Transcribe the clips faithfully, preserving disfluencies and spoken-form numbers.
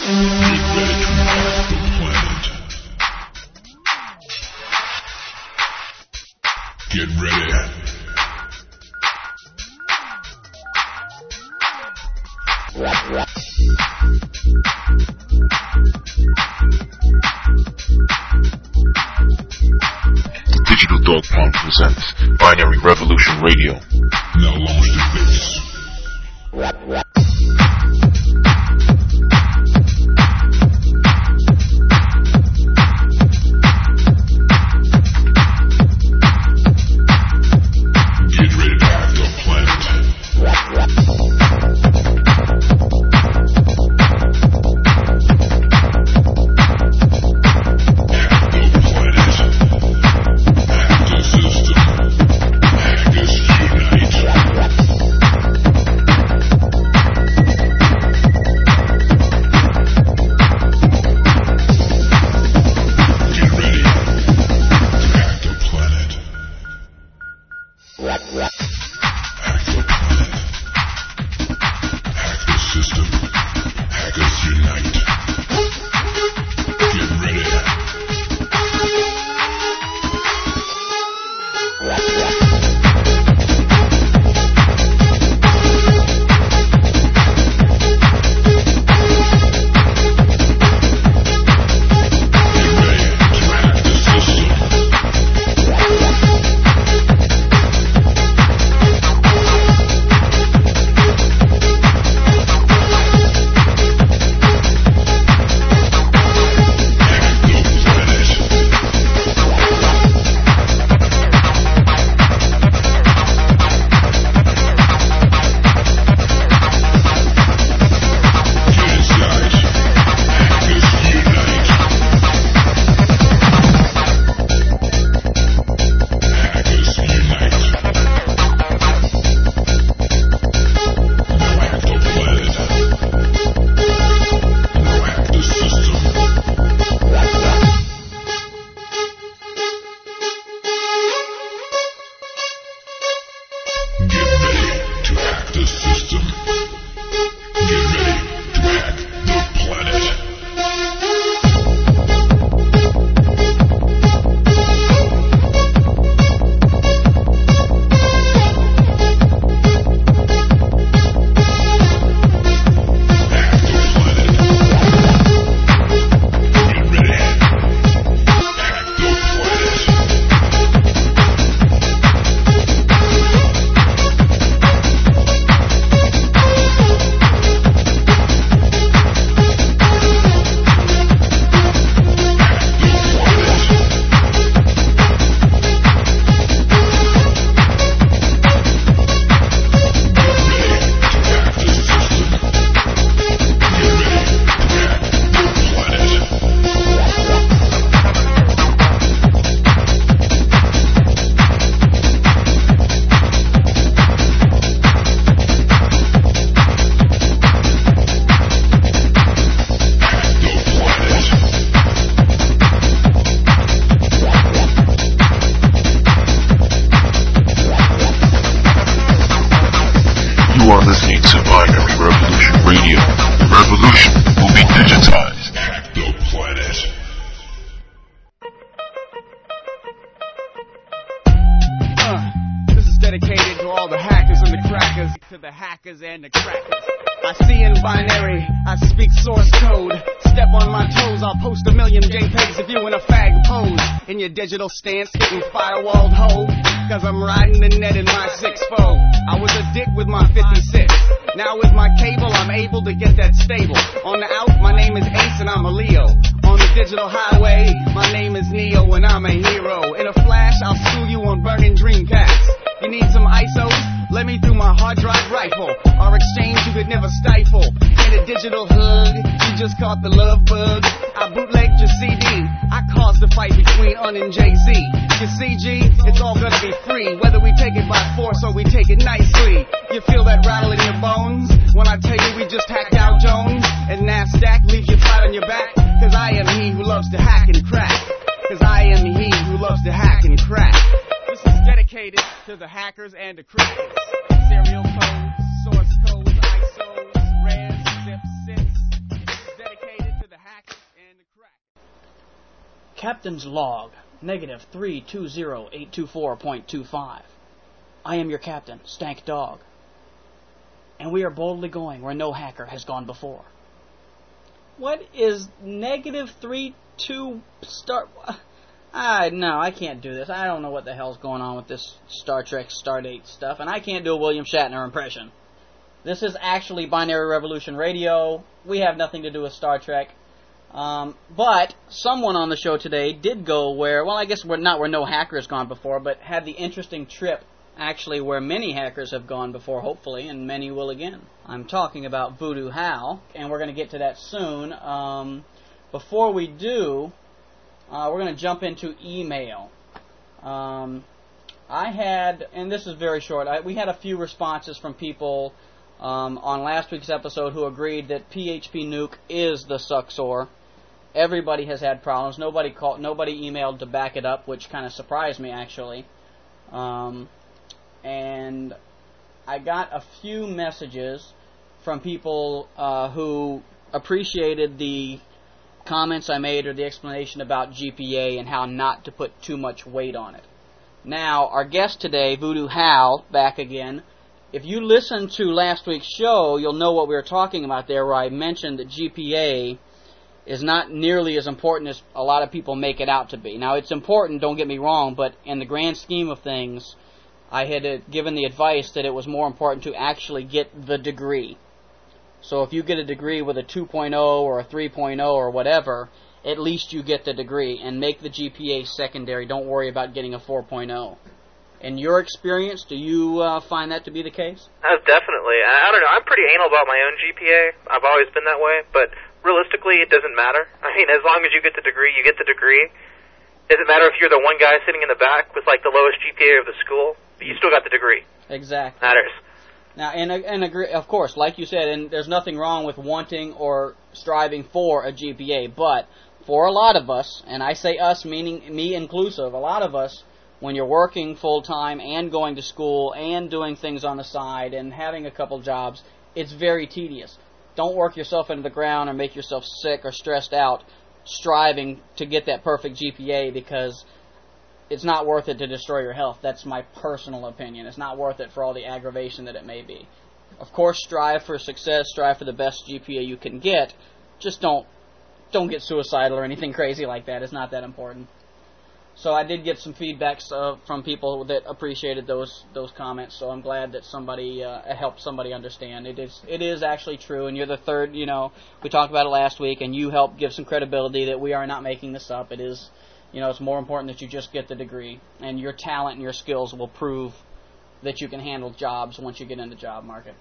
Get ready. The Digital Dog Pound presents Binary Revolution Radio. Now launch the base. And the crackers. I see in binary, I speak source code. Step on my toes, I'll post a million JPEGs of you in a fag pose. In your digital stance, getting firewalled hoe. Cause I'm riding the net in my six four. I was a dick with my fifty-six. Now with my cable, I'm able to get that stable. On the out, my name is Ace and I'm a Leo. On the digital highway, my name is Neo and I'm a hero. In a flash, I'll sue you on burning Dreamcast. You need some I S Os? Let me through my hard drive rifle. Our exchange you could never stifle. In a digital hood, you just caught the love bug. I bootlegged your C D. I caused the fight between Un and Jay-Z. You see, G, it's all gonna be free. Whether we take it by force or we take it nicely. You feel that rattle in your bones? When I tell you we just hacked Dow Jones and NASDAQ leave you flat on your back? Cause I am he who loves to hack and crack. Cause I am he who loves to hack and crack. This is dedicated to the hackers and the crackers. Serial codes, source codes, I S Os, res, zip, zips. This is dedicated. Captain's Log, negative three two zero eight two four point two five. I am your captain, Stank Dog. And we are boldly going where no hacker has gone before. What is negative three two star... I no, I can't do this. I don't know what the hell's going on with this Star Trek Stardate stuff, and I can't do a William Shatner impression. This is actually Binary Revolution Radio. We have nothing to do with Star Trek. Um, but someone on the show today did go where, well, I guess we're not where no hacker has gone before, but had the interesting trip actually where many hackers have gone before, hopefully, and many will again. I'm talking about Voodoo Hal, and we're going to get to that soon. Um, before we do, uh, we're going to jump into email. Um, I had, and this is very short, I, we had a few responses from people um, on last week's episode who agreed that P H P Nuke is the sucksor. Everybody has had problems. Nobody called, nobody emailed to back it up, which kind of surprised me, actually. Um, and I got a few messages from people uh, who appreciated the comments I made or the explanation about G P A and how not to put too much weight on it. Now, our guest today, Voodoo Hal, back again. If you listened to last week's show, you'll know what we were talking about there, where I mentioned that G P A is not nearly as important as a lot of people make it out to be. Now, it's important, don't get me wrong, but in the grand scheme of things, I had uh, given the advice that it was more important to actually get the degree. So if you get a degree with a two point oh or a three point oh or whatever, at least you get the degree, and make the G P A secondary. Don't worry about getting a four point oh. In your experience, do you uh, find that to be the case? Uh, definitely. I, I don't know. I'm pretty anal about my own G P A. I've always been that way, but realistically, it doesn't matter. I mean, as long as you get the degree, you get the degree. It doesn't matter if you're the one guy sitting in the back with, like, the lowest G P A of the school, but you still got the degree. Exactly. Matters. Now, and, and agree, of course, like you said, and there's nothing wrong with wanting or striving for a G P A, but for a lot of us, and I say us meaning me inclusive, a lot of us, when you're working full-time and going to school and doing things on the side and having a couple jobs, it's very tedious. Don't work yourself into the ground or make yourself sick or stressed out striving to get that perfect G P A, because it's not worth it to destroy your health. That's my personal opinion. It's not worth it for all the aggravation that it may be. Of course, strive for success, strive for the best G P A you can get. Just don't don't get suicidal or anything crazy like that. It's not that important. So I did get some feedbacks uh, from people that appreciated those those comments. So I'm glad that somebody uh, helped somebody understand. It is it is actually true, and you're the third. You know, we talked about it last week, and you helped give some credibility that we are not making this up. It is, you know, it's more important that you just get the degree, and your talent and your skills will prove that you can handle jobs once you get in the job market.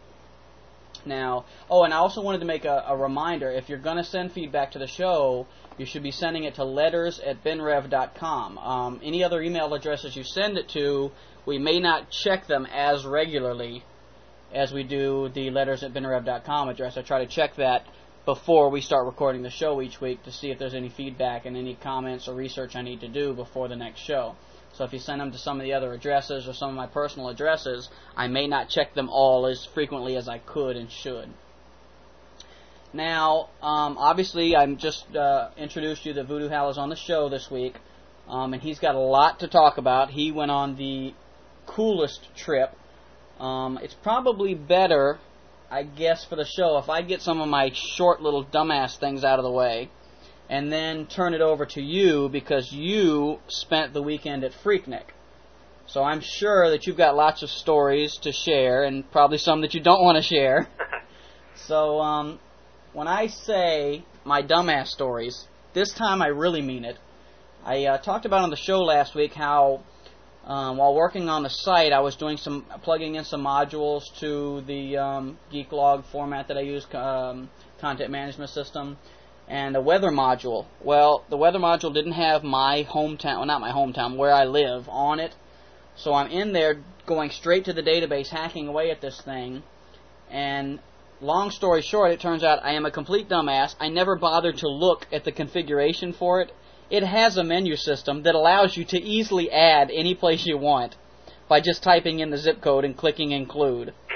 Now, oh, and I also wanted to make a, a reminder, if you're going to send feedback to the show, you should be sending it to letters at benrev dot com. Um, any other email addresses you send it to, we may not check them as regularly as we do the letters at benrev dot com address. I try to check that before we start recording the show each week to see if there's any feedback and any comments or research I need to do before the next show. So if you send them to some of the other addresses or some of my personal addresses, I may not check them all as frequently as I could and should. Now, um, obviously, I'm just uh, introduced you that Voodoo Hal is on the show this week, um, and he's got a lot to talk about. He went on the coolest trip. Um, it's probably better, I guess, for the show if I get some of my short little dumbass things out of the way, and then turn it over to you, because you spent the weekend at Freaknik. So I'm sure that you've got lots of stories to share, and probably some that you don't want to share. So um, when I say my dumbass stories, this time I really mean it. I uh, talked about on the show last week how um, while working on the site, I was doing some plugging in some modules to the um, GeekLog format that I use, um, content management system. And a weather module. Well, the weather module didn't have my hometown, well, not my hometown, where I live, on it. So I'm in there going straight to the database, hacking away at this thing. And long story short, it turns out I am a complete dumbass. I never bothered to look at the configuration for it. It has a menu system that allows you to easily add any place you want by just typing in the zip code and clicking include.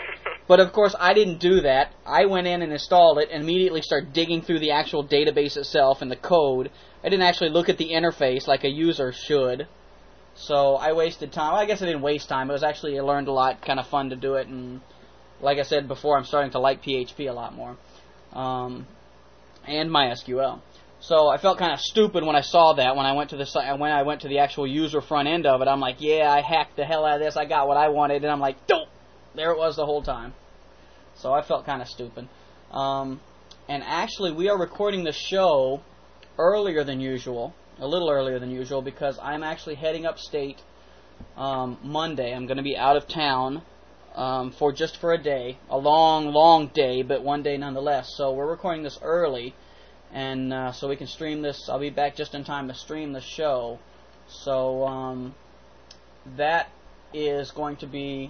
But, of course, I didn't do that. I went in and installed it and immediately started digging through the actual database itself and the code. I didn't actually look at the interface like a user should. So I wasted time. Well, I guess I didn't waste time. It was actually, I learned a lot, kind of fun to do it. And like I said before, I'm starting to like P H P a lot more. Um, and MySQL. So I felt kind of stupid when I saw that. When I went to the site, when I went to the actual user front end of it, I'm like, yeah, I hacked the hell out of this. I got what I wanted, and I'm like, dope. There it was the whole time. So I felt kind of stupid. Um, and actually, we are recording the show earlier than usual, a little earlier than usual, because I'm actually heading upstate um, Monday. I'm going to be out of town um, for just for a day, a long, long day, but one day nonetheless. So we're recording this early. And uh, so we can stream this. I'll be back just in time to stream the show. So um, that is going to be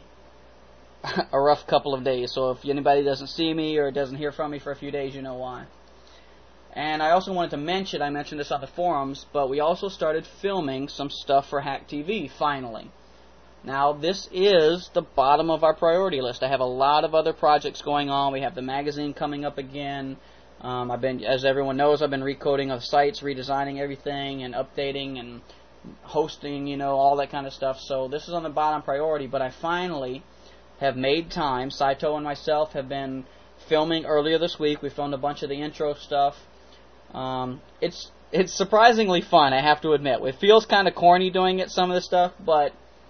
a rough couple of days. So if anybody doesn't see me or doesn't hear from me for a few days, you know why. And I also wanted to mention, I mentioned this on the forums, but we also started filming some stuff for Hack T V, finally. Now, this is the bottom of our priority list. I have a lot of other projects going on. We have the magazine coming up again. Um, I've been, as everyone knows, I've been recoding of sites, redesigning everything, and updating and hosting, you know, all that kind of stuff. So this is on the bottom priority, but I finally have made time. Saito and myself have been filming earlier this week. We filmed a bunch of the intro stuff. Um, it's it's surprisingly fun, I have to admit. It feels kind of corny doing it, some of the stuff, but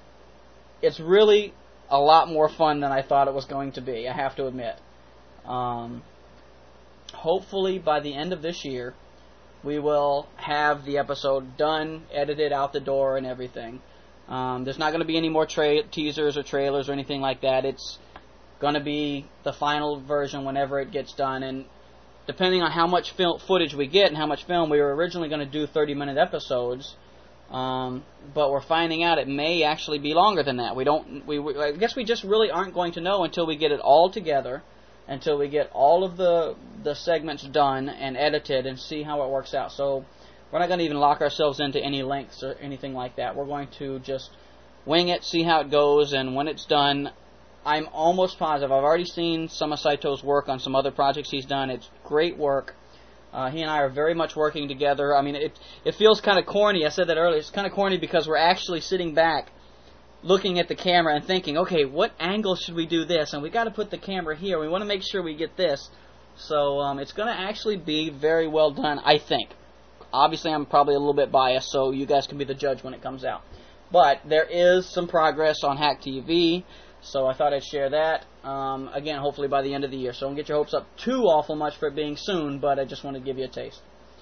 it's really a lot more fun than I thought it was going to be, I have to admit. Um... Hopefully, by the end of this year, we will have the episode done, edited out the door, and everything. Um, there's not going to be any more tra- teasers or trailers or anything like that. It's going to be the final version whenever it gets done. And depending on how much fil- footage we get and how much film, we were originally going to do thirty-minute episodes. Um, but we're finding out it may actually be longer than that. We don't. We, we I guess we just really aren't going to know until we get it all together. Until we get all of the the segments done and edited and see how it works out. So we're not going to even lock ourselves into any lengths or anything like that. We're going to just wing it, see how it goes, and when it's done, I'm almost positive. I've already seen some of Saito's work on some other projects he's done. It's great work. Uh, he and I are very much working together. I mean, it it feels kind of corny. I said that earlier. It's kind of corny because we're actually sitting back looking at the camera and thinking, okay, what angle should we do this? And we got to put the camera here. We want to make sure we get this. So um, it's going to actually be very well done, I think. Obviously, I'm probably a little bit biased, so you guys can be the judge when it comes out. But there is some progress on Hack T V, so I thought I'd share that. Um, again, hopefully by the end of the year. So don't get your hopes up too awful much for it being soon, but I just want to give you a taste.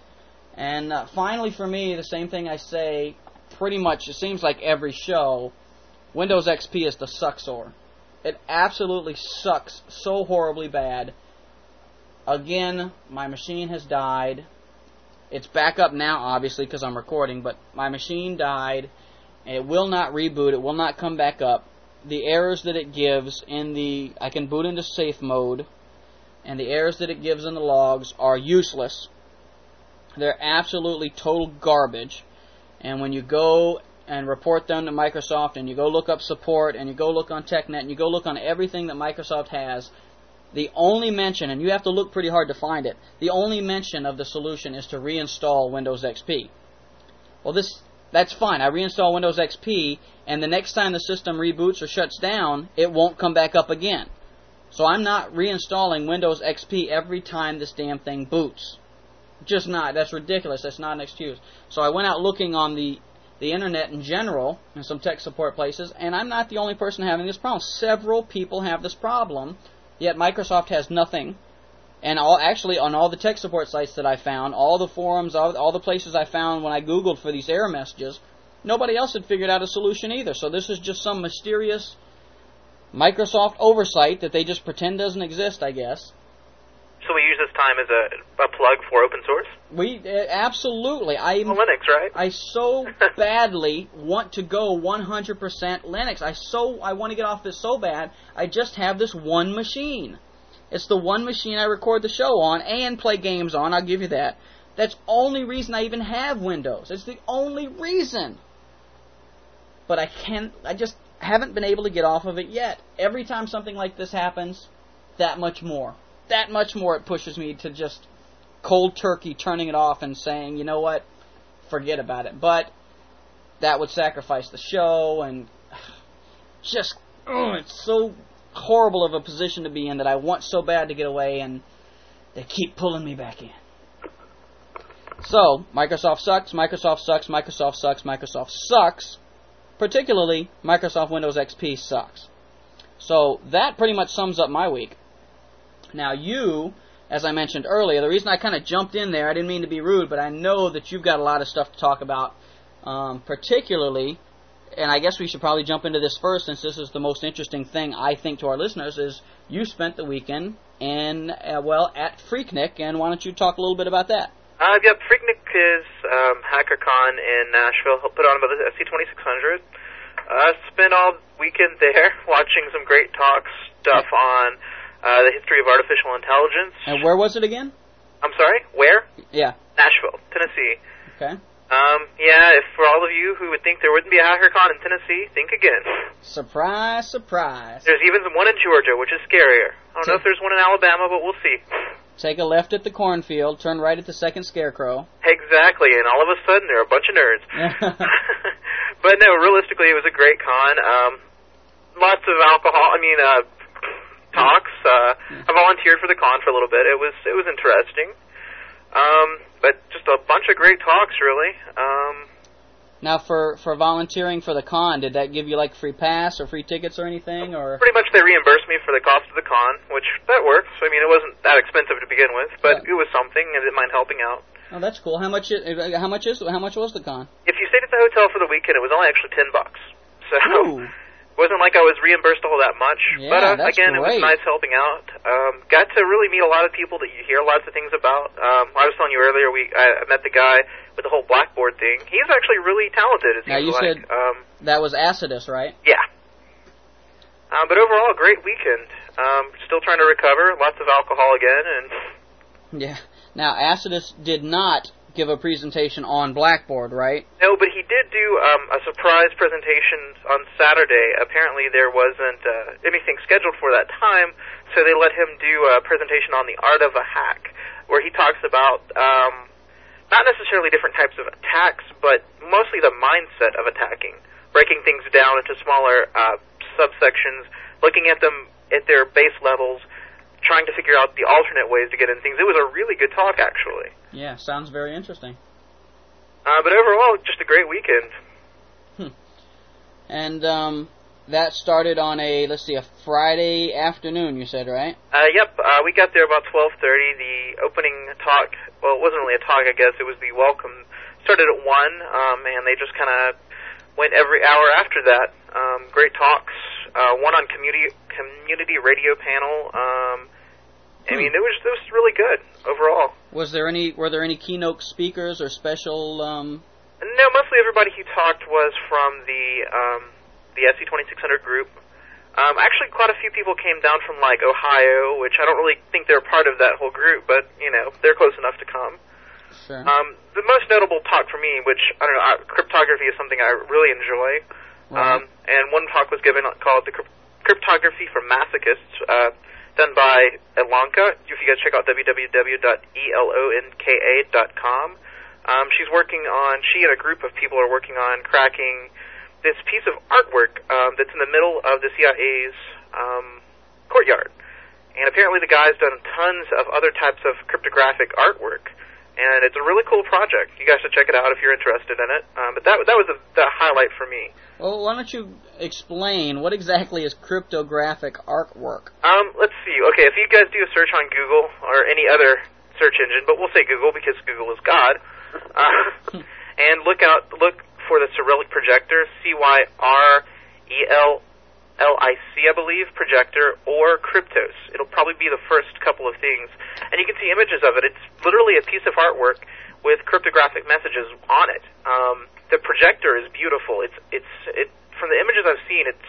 And uh, finally for me, the same thing I say pretty much, it seems like every show, Windows X P is the sucksore. It absolutely sucks so horribly bad. Again, my machine has died. It's back up now, obviously, because I'm recording, but my machine died. It will not reboot. It will not come back up. The errors that it gives in the... I can boot into safe mode, and the errors that it gives in the logs are useless. They're absolutely total garbage. And when you go and report them to Microsoft, and you go look up support, and you go look on TechNet, and you go look on everything that Microsoft has, the only mention, and you have to look pretty hard to find it, the only mention of the solution is to reinstall Windows X P. Well, this that's fine. I reinstall Windows X P, and the next time the system reboots or shuts down, it won't come back up again. So I'm not reinstalling Windows X P every time this damn thing boots. Just not. That's ridiculous. That's not an excuse. So I went out looking on the the internet in general, and some tech support places, and I'm not the only person having this problem. Several people have this problem, yet Microsoft has nothing. And all actually, on all the tech support sites that I found, all the forums, all, all the places I found when I Googled for these error messages, nobody else had figured out a solution either. So this is just some mysterious Microsoft oversight that they just pretend doesn't exist, I guess. So we use this time as a, a plug for open source? We uh, absolutely. I well, Linux, right? I so badly want to go one hundred percent Linux. I so I want to get off this so bad. I just have this one machine. It's the one machine I record the show on and play games on. I'll give you that. That's the only reason I even have Windows. It's the only reason. But I can't. I just haven't been able to get off of it yet. Every time something like this happens, that much more. That much more it pushes me to just cold turkey turning it off and saying, you know what, forget about it. But that would sacrifice the show, and just, oh, it's so horrible of a position to be in that I want so bad to get away, and they keep pulling me back in. So, Microsoft sucks, Microsoft sucks, Microsoft sucks, Microsoft sucks. Particularly, Microsoft Windows X P sucks. So, that pretty much sums up my week. Now, you, as I mentioned earlier, the reason I kind of jumped in there, I didn't mean to be rude, but I know that you've got a lot of stuff to talk about, um, particularly, and I guess we should probably jump into this first, since this is the most interesting thing, I think, to our listeners, is you spent the weekend in, uh, well, at Freaknik, and why don't you talk a little bit about that? Uh, yep, Freaknik is um, HackerCon in Nashville. He'll put on about the S C twenty-six hundred. I uh, spent all weekend there watching some great talks, stuff on Uh, the history of artificial intelligence. And where was it again? I'm sorry, where? Yeah. Nashville, Tennessee. Okay. Um, yeah, if for all of you who would think there wouldn't be a HackerCon in Tennessee, think again. Surprise, surprise. There's even one in Georgia, which is scarier. I don't know if there's one in Alabama, but we'll see. Take a left at the cornfield, turn right at the second scarecrow. Exactly, and all of a sudden there are a bunch of nerds. But no, realistically, it was a great con. Um, lots of alcohol, I mean, uh, talks. Uh, I volunteered for the con for a little bit. It was it was interesting, um, but just a bunch of great talks, really. Um, now, for, for volunteering for the con, did that give you like free pass or free tickets or anything? Or pretty much, they reimbursed me for the cost of the con, which that works. I mean, it wasn't that expensive to begin with, but yeah. It was something, and I didn't mind helping out. Oh, that's cool. How much? How much is? How much was the con? If you stayed at the hotel for the weekend, it was only actually ten bucks. So. Ooh. It wasn't like I was reimbursed all that much, yeah, but uh, that's again, great. It was nice helping out. Um, got to really meet a lot of people that you hear lots of things about. Um, I was telling you earlier, we I met the guy with the whole Blackboard thing. He's actually really talented, it now seems you like. said um, that was Acidus, right? Yeah. Um, but overall, a great weekend. Um, still trying to recover. Lots of alcohol again, and yeah. Now, Acidus did not give a presentation on Blackboard, right? No, but he did do um, a surprise presentation on Saturday. Apparently there wasn't uh, anything scheduled for that time, so they let him do a presentation on the art of a hack, where he talks about um, not necessarily different types of attacks, but mostly the mindset of attacking, breaking things down into smaller uh, subsections, looking at them at their base levels, trying to figure out the alternate ways to get in things. It was a really good talk, actually. Yeah, sounds very interesting. Uh, but overall, just a great weekend. Hmm. And um, that started on a, let's see, a Friday afternoon, you said, right? Uh, yep, uh, we got there about twelve thirty. The opening talk, well, it wasn't really a talk, I guess. It was the welcome. Started at one, um, and they just kind of went every hour after that. Um, great talks. Uh, one on community community radio panel. Um, I mean, it was it was really good overall. Was there any were there any keynote speakers or special? Um... No, mostly everybody who talked was from the um, the S C twenty-six hundred group. Um, actually, quite a few people came down from like Ohio, which I don't really think they're part of that whole group, but you know they're close enough to come. Sure. Um, the most notable talk for me, which I don't know, uh, cryptography is something I really enjoy. Right. Um, and one talk was given called the Cryptography for Masochists. Uh, done by Elanka. If you guys check out w w w dot elonka dot com. Um, she's working on, she and a group of people are working on cracking this piece of artwork um, that's in the middle of the C I A's um, courtyard. And apparently the guy's done tons of other types of cryptographic artwork. And it's a really cool project. You guys should check it out if you're interested in it. Um, but that that was the, the highlight for me. Well, why don't you explain what exactly is cryptographic artwork? Um, let's see. Okay, if you guys do a search on Google or any other search engine, but we'll say Google because Google is God, uh, and look out, look for the Cyrillic projector, C Y R E L L I C, I believe, projector, or Kryptos. It'll probably be the first couple of things. And you can see images of it. It's literally a piece of artwork with cryptographic messages on it. Um, the projector is beautiful. It's it's it from the images I've seen, it's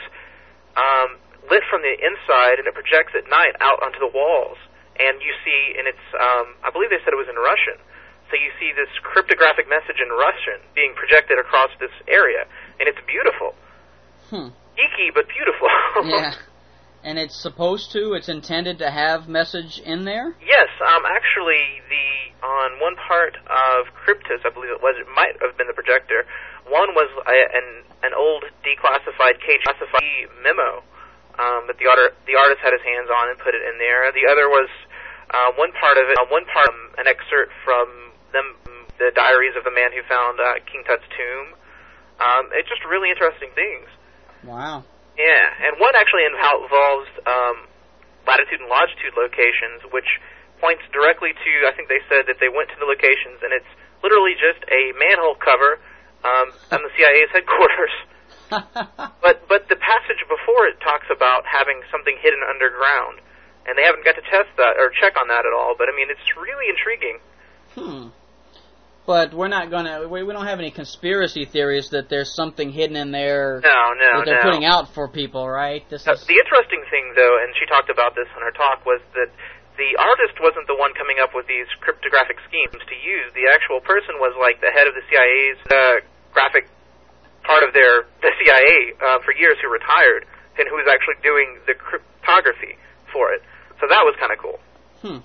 um, lit from the inside, and it projects at night out onto the walls. And you see, and it's um, I believe they said it was in Russian. So you see this cryptographic message in Russian being projected across this area, and it's beautiful. Hmm. Geeky, but beautiful. Yeah. And it's supposed to, it's intended to have message in there? Yes, um, actually, the on one part of Cryptus, I believe it was, it might have been the projector, one was a, an an old declassified K G memo um, that the, art, the artist had his hands on and put it in there. The other was uh, one part of it, uh, one part, um, an excerpt from them, the diaries of the man who found uh, King Tut's tomb. Um, it's just really interesting things. Wow. Yeah, and one actually involves um, latitude and longitude locations, which points directly to, I think they said that they went to the locations, and it's literally just a manhole cover um, on the C I A's headquarters. but but the passage before it talks about having something hidden underground, and they haven't got to test that or check on that at all. But I mean, it's really intriguing. Hmm. But we're not gonna. We, we don't have any conspiracy theories that there's something hidden in there. No, no, that they're no. putting out for people, right? This uh, is the interesting thing, though, and she talked about this in her talk, was that the artist wasn't the one coming up with these cryptographic schemes to use. The actual person was like the head of the C I A's uh, graphic part of their the C I A uh, for years, who retired and who was actually doing the cryptography for it. So that was kind of cool. Hmm.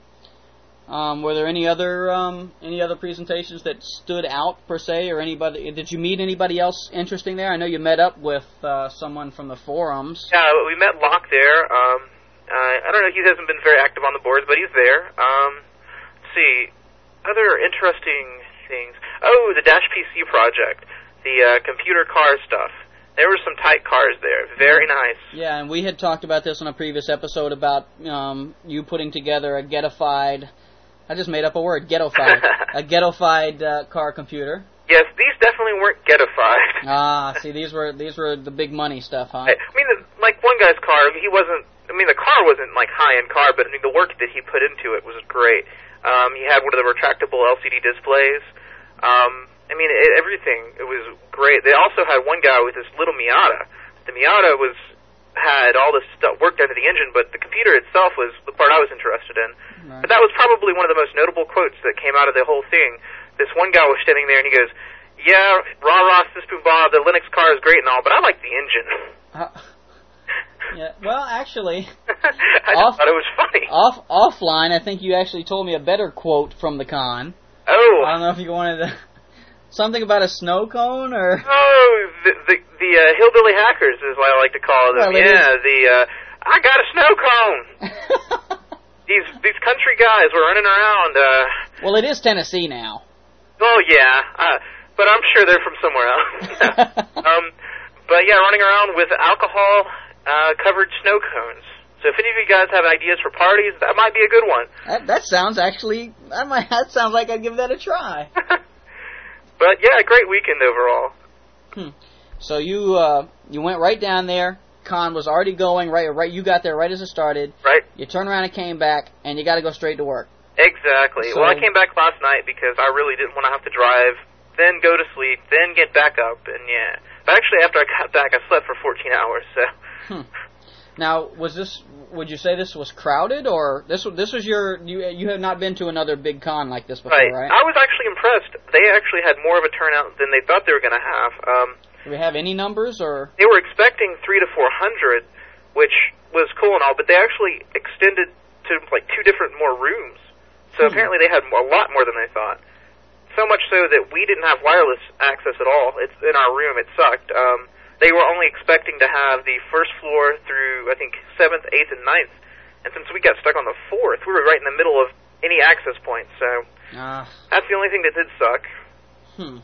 Um, were there any other um, any other presentations that stood out per se, or anybody? Did you meet anybody else interesting there? I know you met up with uh, someone from the forums. Yeah, we met Locke there. Um, uh, I don't know, he hasn't been very active on the boards, but he's there. Um, let's see, other interesting things. Oh, the Dash P C project, the uh, computer car stuff. There were some tight cars there. Very nice. Yeah, and we had talked about this on a previous episode about um, you putting together a ghettofied. I just made up a word, ghettofied. a ghettofied uh, car computer. Yes, these definitely weren't ghettofied. Ah, see, these were these were the big money stuff, huh? I, I mean, the, like one guy's car, he wasn't. I mean, the car wasn't like high-end car, but I mean, the work that he put into it was great. Um, he had one of the retractable L C D displays. Um, I mean, it, everything. It was great. They also had one guy with this little Miata. The Miata was had all this stuff worked into the engine, but the computer itself was the part I was interested in. Right. But that was probably one of the most notable quotes that came out of the whole thing. This one guy was standing there, and he goes, "Yeah, rah rah, sis boom bah, the Linux car is great and all, but I like the engine." Uh, yeah. Well, actually, I off, just thought it was funny. Off offline, I think you actually told me a better quote from the con. Oh. I don't know if you wanted to. Something about a snow cone, or? Oh, the the, the uh, hillbilly hackers is what I like to call them. Well, yeah, the uh, I got a snow cone. these these country guys were running around. Uh, well, it is Tennessee now. Oh yeah, uh, but I'm sure they're from somewhere else. um, but yeah, running around with alcohol uh, covered snow cones. So if any of you guys have ideas for parties, that might be a good one. That, that sounds actually. That might. That sounds like I'd give that a try. But yeah, great weekend overall. Hmm. So you uh, you went right down there. Con was already going right. Right, you got there right as it started. Right. You turned around and came back, and you got to go straight to work. Exactly. So, well, I came back last night because I really didn't want to have to drive, then go to sleep, then get back up, and yeah. But actually, after I got back, I slept for fourteen hours. So. Hmm. Now, was this? Would you say this was crowded, or this? This was your? You you have not been to another big con like this before, right? Right. I was actually impressed. They actually had more of a turnout than they thought they were going to have. Um, Do we have any numbers, or? They were expecting three to four hundred, which was cool and all, but they actually extended to like two different more rooms. So Hmm. apparently they had a lot more than they thought. So much so that we didn't have wireless access at all. It's in our room. It sucked. Um, they were only expecting to have the first floor through, I think, seventh, eighth, and ninth. And since we got stuck on the fourth, we were right in the middle of any access point. So Ah. that's the only thing that did suck. Hmm.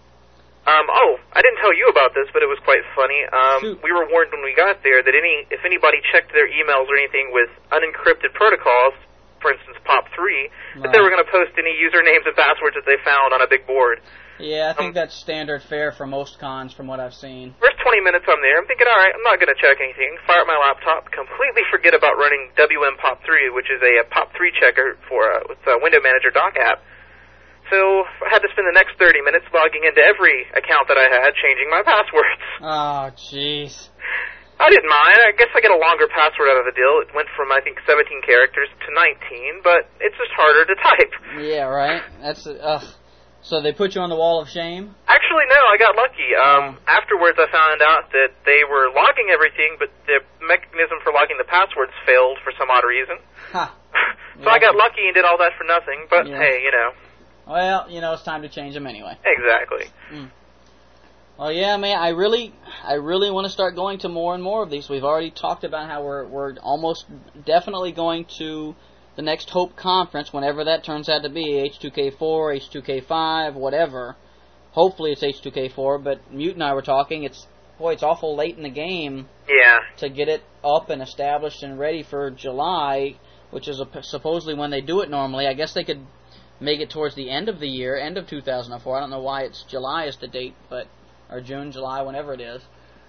Um, oh, I didn't tell you about this, but it was quite funny. Um, Shoot. we were warned when we got there that any if anybody checked their emails or anything with unencrypted protocols, for instance, POP three, that they Right. were going to post any usernames and passwords that they found on a big board. Yeah, I think Um, that's standard fare for most cons, from what I've seen. First twenty minutes I'm there, I'm thinking, all right, I'm not going to check anything. Fire up my laptop, completely forget about running W M POP three, which is a, a POP three checker for uh, with a Window Manager dock app. So I had to spend the next thirty minutes logging into every account that I had, changing my passwords. Oh, jeez. I didn't mind. I guess I get a longer password out of the deal. It went from, I think, seventeen characters to nineteen, but it's just harder to type. Yeah, right. That's ugh. So they put you on the wall of shame? Actually, Actually, no, I got lucky. Um, oh. Afterwards, I found out that they were logging everything, but the mechanism for logging the passwords failed for some odd reason. Huh. so yeah. I got lucky and did all that for nothing, but yeah. hey, you know. Well, you know, it's time to change them anyway. Exactly. Mm. Well, yeah, man, I really, I really want to start going to more and more of these. We've already talked about how we're, we're almost definitely going to the next Hope Conference, whenever that turns out to be, H two K four, H two K five, whatever. Hopefully it's H two K four, but Mute and I were talking, it's, boy, it's awful late in the game yeah. to get it up and established and ready for July, which is a, supposedly when they do it normally. I guess they could make it towards the end of the year, end of two thousand four. I don't know why it's July is the date, but or June, July, whenever it is.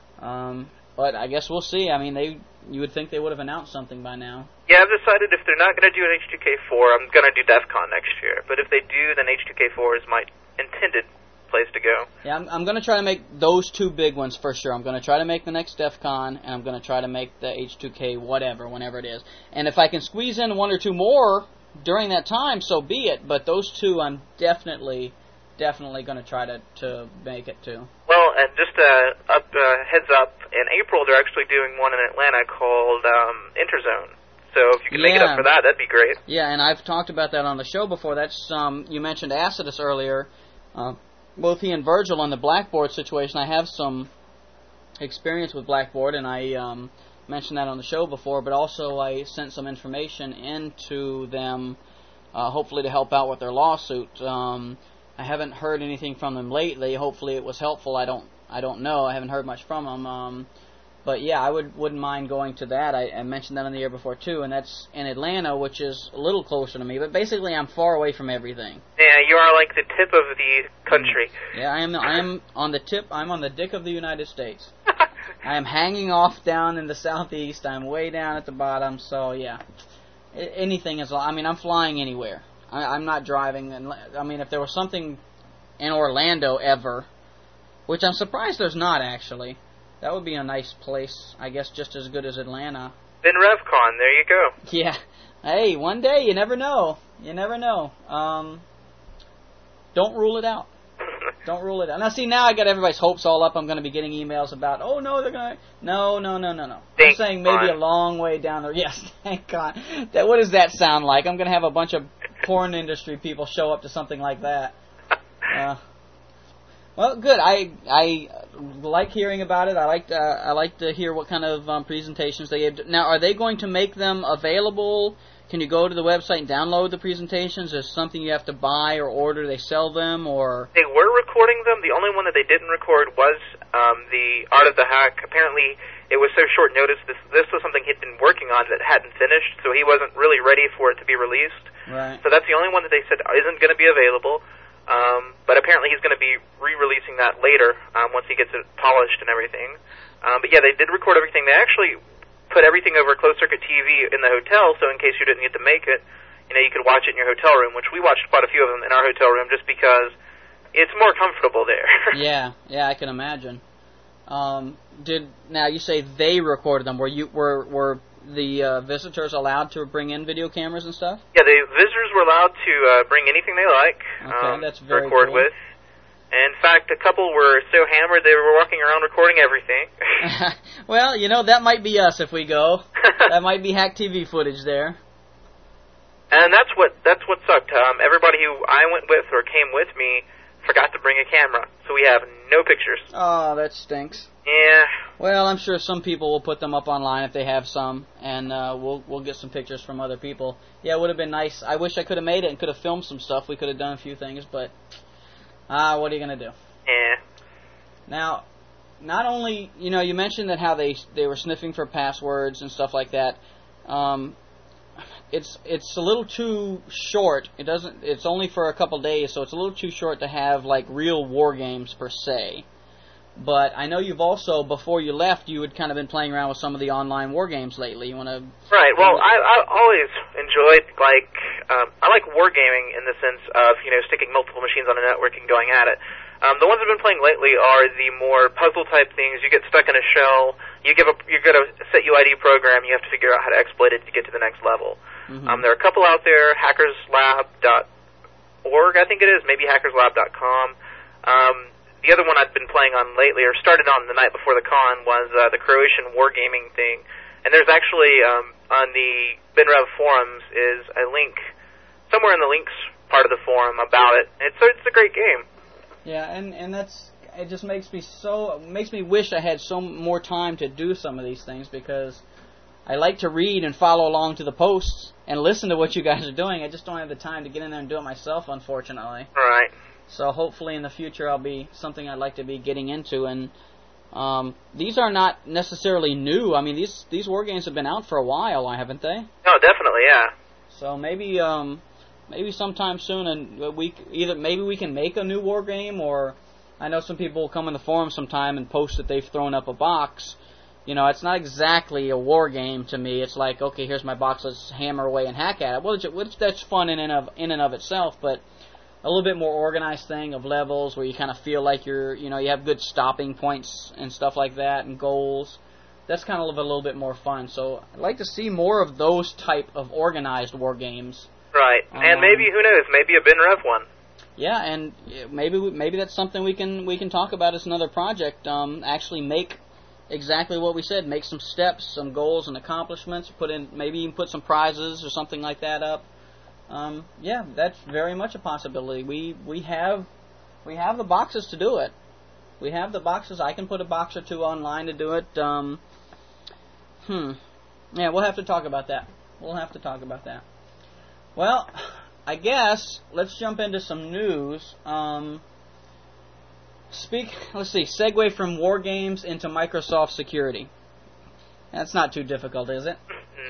Um, but I guess we'll see. I mean, they you would think they would have announced something by now. Yeah, I've decided if they're not going to do an H two K four, I'm going to do DEF CON next year. But if they do, then H two K four is my intended place to go. Yeah, I'm, I'm going to try to make those two big ones for sure. I'm going to try to make the next DEF CON, and I'm going to try to make the H two K whatever, whenever it is. And if I can squeeze in one or two more during that time, so be it. But those two, I'm definitely, definitely going to try to, to make it too. Well, and just a up, uh, heads up, in April they're actually doing one in Atlanta called um, Interzone. So if you can yeah. make it up for that, that'd be great. Yeah, and I've talked about that on the show before. That's um, you mentioned Acidus earlier. Uh, both he and Virgil on the Blackboard situation. I have some experience with Blackboard, and I um, mentioned that on the show before. But also, I sent some information into them, uh, hopefully to help out with their lawsuit. Um, I haven't heard anything from them lately. Hopefully, it was helpful. I don't. I don't know. I haven't heard much from them. Um, But yeah, I would, wouldn't mind going to that. I, I mentioned that on the air before too, and that's in Atlanta, which is a little closer to me. But basically, I'm far away from everything. Yeah, you are like the tip of the country. Yeah, I am. I am on the tip. I'm on the dick of the United States. I am hanging off down in the southeast. I'm way down at the bottom. So yeah, anything is. I mean, I'm flying anywhere. I, I'm not driving. And I mean, if there was something in Orlando ever, which I'm surprised there's not actually. That would be a nice place, I guess, just as good as Atlanta. Then RevCon, there you go. Yeah. Hey, one day, you never know. You never know. Um, don't rule it out. Don't rule it out. Now, see, now I got everybody's hopes all up. I'm going to be getting emails about, oh, no, they're going to... No, no, no, no, no. Thank I'm saying maybe God. a long way down the... Yes, thank God. That, what does that sound like? I'm going to have a bunch of porn industry people show up to something like that. Uh Well, good. I I like hearing about it. I like to, uh, I like to hear what kind of um, presentations they gave. Now, are they going to make them available? Can you go to the website and download the presentations? Is it something you have to buy or order? They sell them, or they were recording them. The only one that they didn't record was um, the Art of the Hack. Apparently, it was so short notice. This this was something he'd been working on that hadn't finished, so he wasn't really ready for it to be released. Right. So that's the only one that they said isn't going to be available. Um, but apparently he's going to be re-releasing that later um, once he gets it polished and everything. Um, but yeah, they did record everything. They actually put everything over closed-circuit T V in the hotel, so in case you didn't get to make it, you know, you could watch it in your hotel room, which we watched quite a few of them in our hotel room just because it's more comfortable there. yeah, yeah, I can imagine. Um, did now you say they recorded them? Were you were were the uh, visitors allowed to bring in video cameras and stuff? Yeah, the visitors were allowed to uh, bring anything they like okay, um, that's very to record cool. with. And in fact, a couple were so hammered they were walking around recording everything. Well, you know, that might be us if we go. That might be Hack T V footage there. And that's what that's what sucked. Um, everybody who I went with or came with me forgot to bring a camera, so we have no pictures. Oh, that stinks. Yeah. Well, I'm sure some people will put them up online if they have some, and uh, we'll we'll get some pictures from other people. Yeah, it would have been nice. I wish I could have made it and could have filmed some stuff. We could have done a few things, but ah, uh, what are you gonna do? Yeah. Now, not only you know you mentioned that how they they were sniffing for passwords and stuff like that. Um, it's it's a little too short. It doesn't. It's only for a couple days, so it's a little too short to have like real war games per se. But I know you've also, before you left, you had kind of been playing around with some of the online war games lately. You want to? Right. Well, I I always enjoyed like um, I like wargaming in the sense of you know sticking multiple machines on a network and going at it. Um, the ones I've been playing lately are the more puzzle type things. You get stuck in a shell. You give a you get a set U I D program. You have to figure out how to exploit it to get to the next level. Mm-hmm. Um, there are a couple out there. hackers lab dot org, I think it is. Maybe hackers lab dot com. Um, the other one I'd been playing on lately, or started on the night before the con, was uh, the Croatian wargaming thing. And there's actually, um, on the BinRev forums, is a link, somewhere in the links part of the forum about it. It's, it's a great game. Yeah, and, and that's, it just makes me so, makes me wish I had so more time to do some of these things, because I like to read and follow along to the posts and listen to what you guys are doing. I just don't have the time to get in there and do it myself, unfortunately. Right. So hopefully in the future I'll be something I'd like to be getting into. And um, these are not necessarily new. I mean, these these war games have been out for a while, haven't they? No, definitely, yeah. So maybe um, maybe sometime soon, and we either maybe we can make a new war game, or I know some people will come in the forum sometime and post that they've thrown up a box. You know, it's not exactly a war game to me. It's like, okay, here's my box, let's hammer away and hack at it. Well, which that's fun in and of in and of itself, but a little bit more organized thing of levels where you kind of feel like you're, you know, you have good stopping points and stuff like that and goals. That's kind of a little bit more fun. So I'd like to see more of those type of organized war games. Right, um, and maybe, who knows, maybe a BinRev one. Yeah, and maybe maybe that's something we can we can talk about as another project. Um, actually make exactly what we said. Make some steps, some goals and accomplishments. Put in maybe even put some prizes or something like that up. Um, yeah, that's very much a possibility. We we have we have the boxes to do it. We have the boxes. I can put a box or two online to do it. Um, hmm. Yeah, we'll have to talk about that. We'll have to talk about that. Well, I guess let's jump into some news. Um, speak. Let's see. Segue from war games into Microsoft security. That's not too difficult, is it?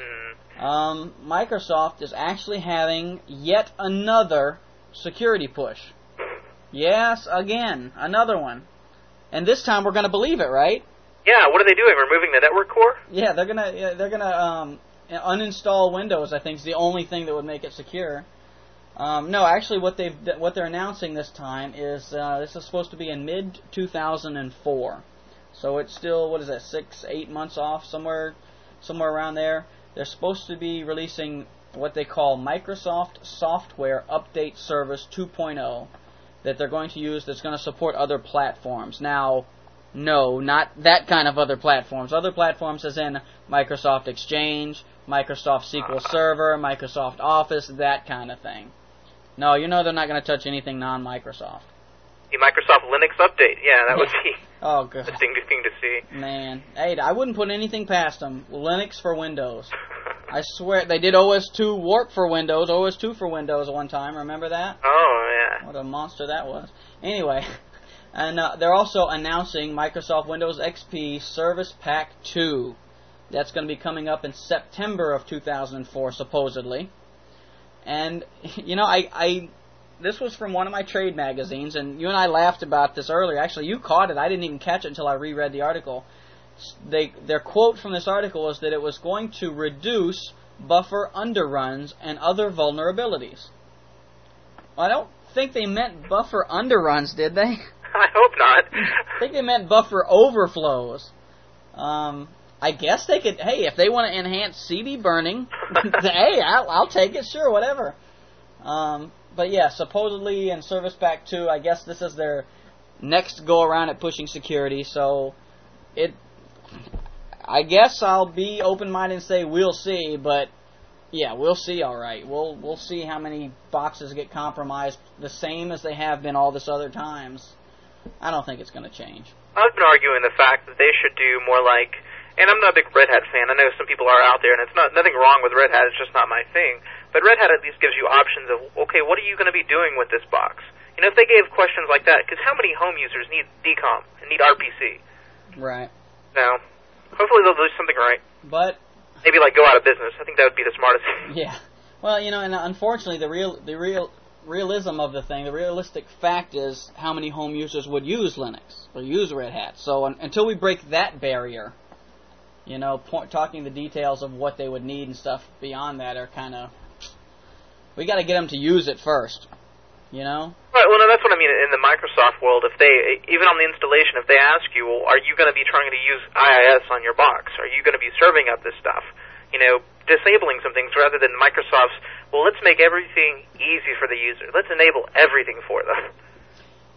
Um, Microsoft is actually having yet another security push. Yes, again, another one. And this time we're going to believe it, right? Yeah, what are they doing? Removing the network core? Yeah, they're going to they're going to um, uninstall Windows. I think is the only thing that would make it secure. Um, no, actually, what they've what they're announcing this time is uh, this is supposed to be in mid two thousand four. So it's still, what is that, six, eight months off, somewhere somewhere around there. They're supposed to be releasing what they call Microsoft Software Update Service two point oh that they're going to use that's going to support other platforms. Now, no, not that kind of other platforms. Other platforms as in Microsoft Exchange, Microsoft S Q L Server, Microsoft Office, that kind of thing. No, you know they're not going to touch anything non-Microsoft. The Microsoft Linux update, yeah, that would be oh, good. a thing to, thing to see. Man, hey, I wouldn't put anything past them. Linux for Windows. I swear, they did O S two Warp for Windows, O S two for Windows one time, remember that? Oh, yeah. What a monster that was. Anyway, and uh, they're also announcing Microsoft Windows X P Service Pack two. That's going to be coming up in September of two thousand four, supposedly. And, you know, I... I This was from one of my trade magazines, and you and I laughed about this earlier. Actually, you caught it. I didn't even catch it until I reread the article. They, their quote from this article was that it was going to reduce buffer underruns and other vulnerabilities. Well, I don't think they meant buffer underruns, did they? I hope not. I think they meant buffer overflows. Um, I guess they could, hey, if they want to enhance C D burning, hey, I'll, I'll take it, sure, whatever. Um... But yeah, supposedly in Service Pack two, I guess this is their next go-around at pushing security, so it... I guess I'll be open-minded and say we'll see, but yeah, we'll see alright. We'll we'll see how many boxes get compromised, the same as they have been all this other times. I don't think it's going to change. I've been arguing the fact that they should do more like... And I'm not a big Red Hat fan. I know some people are out there, and it's not nothing wrong with Red Hat. It's just not my thing. But Red Hat at least gives you options of, okay, what are you going to be doing with this box? You know, if they gave questions like that, because how many home users need D COM and need R P C? Right. Now, hopefully they'll do something right. But maybe like go out of business. I think that would be the smartest thing. Yeah. Well, you know, and unfortunately, the real the real realism of the thing, the realistic fact is how many home users would use Linux or use Red Hat. So un- until we break that barrier, you know, po- talking the details of what they would need and stuff beyond that are kind of... We got to get them to use it first, you know? Right, well, no, that's what I mean. In the Microsoft world, if they, even on the installation, if they ask you, well, are you going to be trying to use I I S on your box? Are you going to be serving up this stuff? You know, disabling some things rather than Microsoft's, well, let's make everything easy for the user. Let's enable everything for them.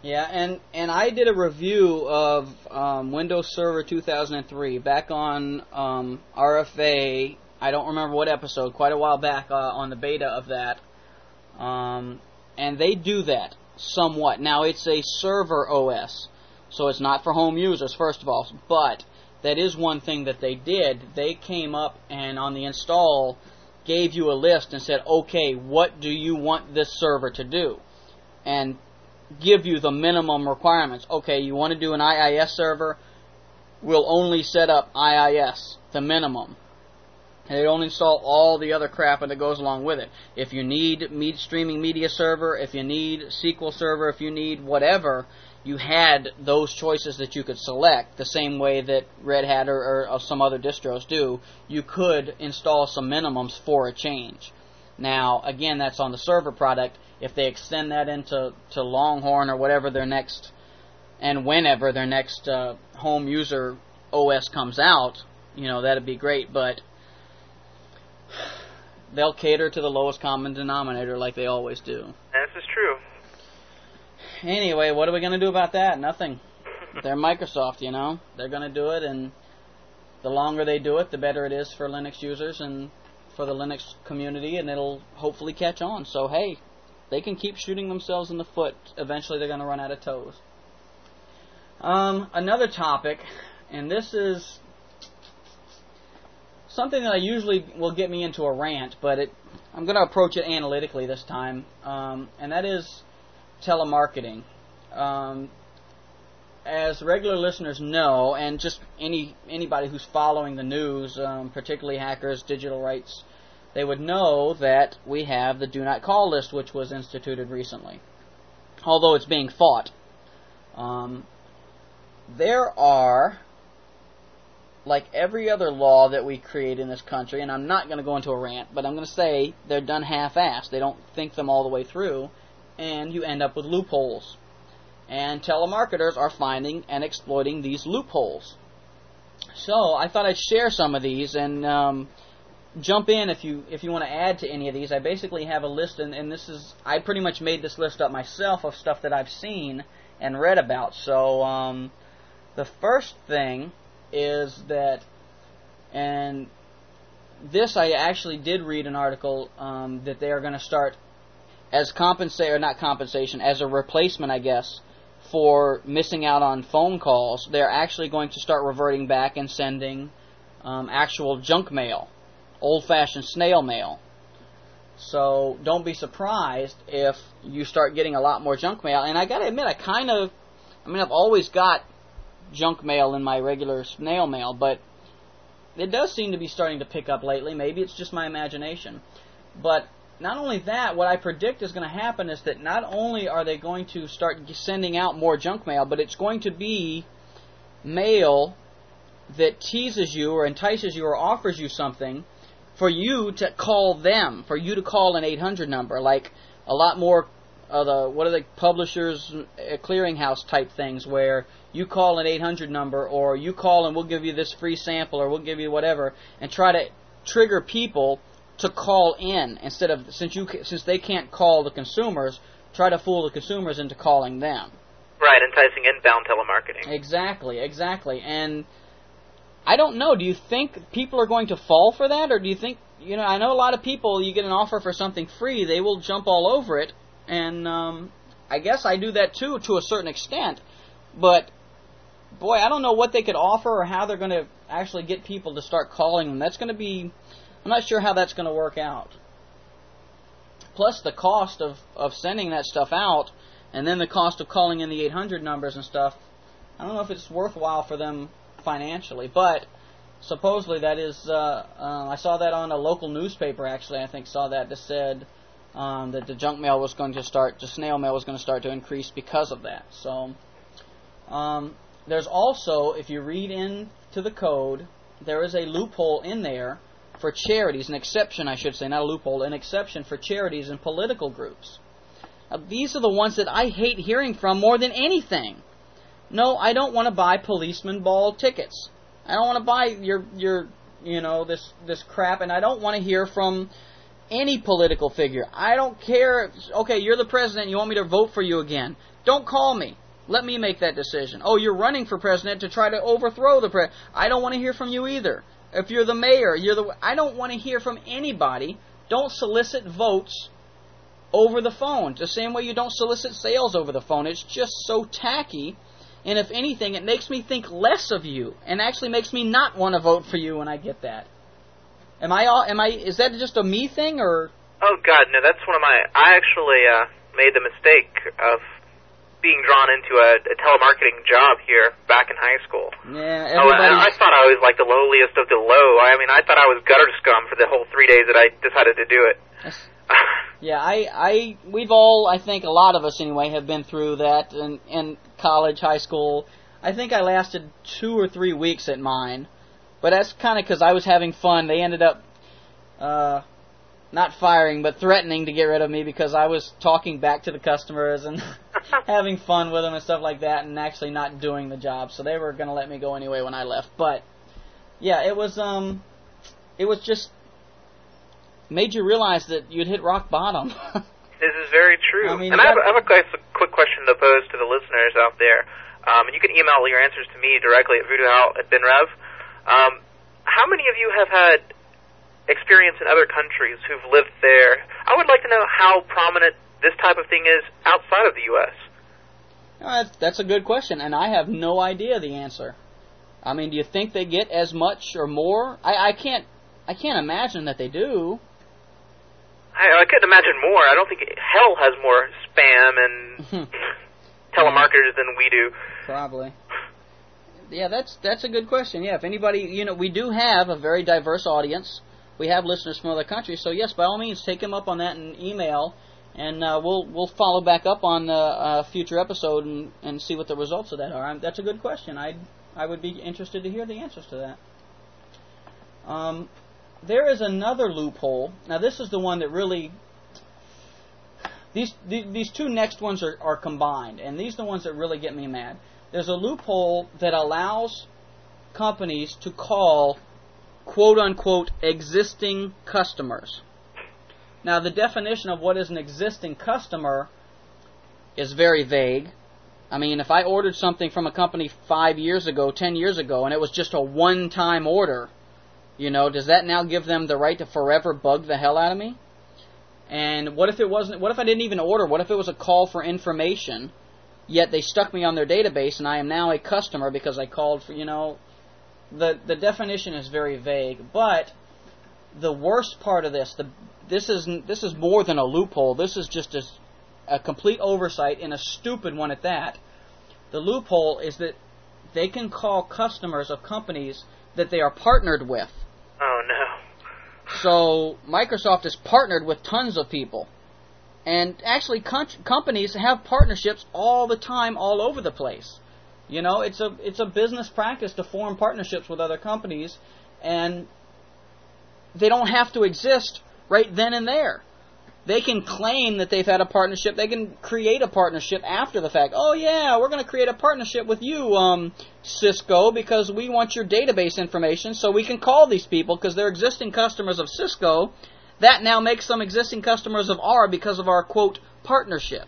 Yeah, and, and I did a review of um, Windows Server two thousand three back on um, R F A. I don't remember what episode, quite a while back uh, on the beta of that. Um, and they do that somewhat. Now, it's a server O S, so it's not for home users, first of all. But that is one thing that they did. They came up and on the install gave you a list and said, okay, what do you want this server to do? And give you the minimum requirements. Okay, you want to do an I I S server? We'll only set up I I S, the minimum. And they don't install all the other crap that goes along with it. If you need me- streaming media server, if you need S Q L server, if you need whatever, you had those choices that you could select the same way that Red Hat or, or some other distros do. You could install some minimums for a change. Now, again, that's on the server product. If they extend that into to Longhorn or whatever their next, and whenever their next uh, home user O S comes out, you know, that'd be great, but they'll cater to the lowest common denominator like they always do. This is true. Anyway, what are we going to do about that? Nothing. They're Microsoft, you know. They're going to do it, and the longer they do it, the better it is for Linux users and for the Linux community, and it'll hopefully catch on. So, hey, they can keep shooting themselves in the foot. Eventually they're going to run out of toes. Um, another topic, and this is something that I usually will get me into a rant, but it, I'm going to approach it analytically this time, um, and that is telemarketing. Um, as regular listeners know, and just any anybody who's following the news, um, particularly hackers, digital rights, they would know that we have the Do Not Call list, which was instituted recently, although it's being fought. Um, there are, like every other law that we create in this country, and I'm not going to go into a rant, but I'm going to say they're done half-assed. They don't think them all the way through, and you end up with loopholes. And telemarketers are finding and exploiting these loopholes. So I thought I'd share some of these, and um, jump in if you if you want to add to any of these. I basically have a list, and, and this is I pretty much made this list up myself of stuff that I've seen and read about. So um, the first thing is that, and this I actually did read an article um, that they are going to start as compensation, or not compensation, as a replacement, I guess, for missing out on phone calls. They're actually going to start reverting back and sending um, actual junk mail, old-fashioned snail mail. So don't be surprised if you start getting a lot more junk mail. And I got to admit, I kind of, I mean, I've always got junk mail in my regular snail mail, but it does seem to be starting to pick up lately. Maybe it's just my imagination. But not only that, what I predict is going to happen is that not only are they going to start sending out more junk mail, but it's going to be mail that teases you or entices you or offers you something for you to call them, for you to call an eight hundred number, like a lot more of the, what are the publishers, uh, clearinghouse type things, where you call an eight hundred number, or you call and we'll give you this free sample, or we'll give you whatever, and try to trigger people to call in instead of, since you since they can't call the consumers, try to fool the consumers into calling them. Right, enticing inbound telemarketing. Exactly, exactly. And I don't know, do you think people are going to fall for that, or do you think, you know, I know a lot of people, you get an offer for something free, they will jump all over it, and um, I guess I do that too, to a certain extent, but boy, I don't know what they could offer or how they're going to actually get people to start calling them. That's going to be, I'm not sure how that's going to work out. Plus the cost of, of sending that stuff out, and then the cost of calling in the eight hundred numbers and stuff, I don't know if it's worthwhile for them financially, but supposedly that is, uh, uh, I saw that on a local newspaper, actually, I think saw that, that said um, that the junk mail was going to start, the snail mail was going to start to increase because of that. So, um, there's also, if you read into the code, there is a loophole in there for charities, an exception, I should say, not a loophole, an exception for charities and political groups. Now, these are the ones that I hate hearing from more than anything. No, I don't want to buy policeman ball tickets. I don't want to buy your, your, you know, this, this crap, and I don't want to hear from any political figure. I don't care. If, okay, you're the president. You want me to vote for you again? Don't call me. Let me make that decision. Oh, you're running for president to try to overthrow the president. I don't want to hear from you either. If you're the mayor, you're the. I don't want to hear from anybody. Don't solicit votes over the phone. The same way you don't solicit sales over the phone. It's just so tacky. And if anything, it makes me think less of you, and actually makes me not want to vote for you when I get that. Am I? All, am I? Is that just a me thing, or? Oh God, no. That's one of my. I actually uh, made the mistake of being drawn into a, a telemarketing job here back in high school. Yeah, oh, everybody. I, I thought I was like the lowliest of the low. I mean, I thought I was gutter scum for the whole three days that I decided to do it. Yeah, I, I, we've all, I think a lot of us anyway, have been through that in, in college, high school. I think I lasted two or three weeks at mine, but that's kind of because I was having fun. They ended up, uh, not firing, but threatening to get rid of me because I was talking back to the customers and having fun with them and stuff like that, and actually not doing the job. So they were going to let me go anyway when I left. But yeah, it was, um, it was just. Made you realize that you'd hit rock bottom. This is very true. I mean, and I have, I have a quick, quick question to pose to the listeners out there. Um, and you can email your answers to me directly at voodoohowl at binrev. Um, how many of you have had experience in other countries who've lived there? I would like to know how prominent this type of thing is outside of the U S Uh, that's a good question, and I have no idea the answer. I mean, do you think they get as much or more? I, I can't. I can't imagine that they do. I, I couldn't imagine more. I don't think hell has more spam and telemarketers than we do. Probably. Yeah, that's that's a good question. Yeah, if anybody, you know, we do have a very diverse audience. We have listeners from other countries, so yes, by all means, take them up on that in email, and uh, we'll we'll follow back up on a uh, future episode and, and see what the results of that are. I'm, that's a good question. I I would be interested to hear the answers to that. Um. There is another loophole. Now, this is the one that really... These these two next ones are, are combined, and these are the ones that really get me mad. There's a loophole that allows companies to call, quote-unquote, existing customers. Now, the definition of what is an existing customer is very vague. I mean, if I ordered something from a company five years ago, ten years ago, and it was just a one-time order... You know, does that now give them the right to forever bug the hell out of me? And what if it wasn't? What if I didn't even order? What if it was a call for information, yet they stuck me on their database, and I am now a customer because I called for? You know, the the definition is very vague. But the worst part of this, the this is this is more than a loophole. This is just a, a complete oversight, and a stupid one at that. The loophole is that they can call customers of companies that they are partnered with. Oh, no. So Microsoft is partnered with tons of people. And actually, com- companies have partnerships all the time, all over the place. You know, it's a it's a business practice to form partnerships with other companies, and they don't have to exist right then and there. They can claim that they've had a partnership. They can create a partnership after the fact. Oh, yeah, we're going to create a partnership with you, um, Cisco, because we want your database information so we can call these people because they're existing customers of Cisco. That now makes them existing customers of R because of our, quote, partnership.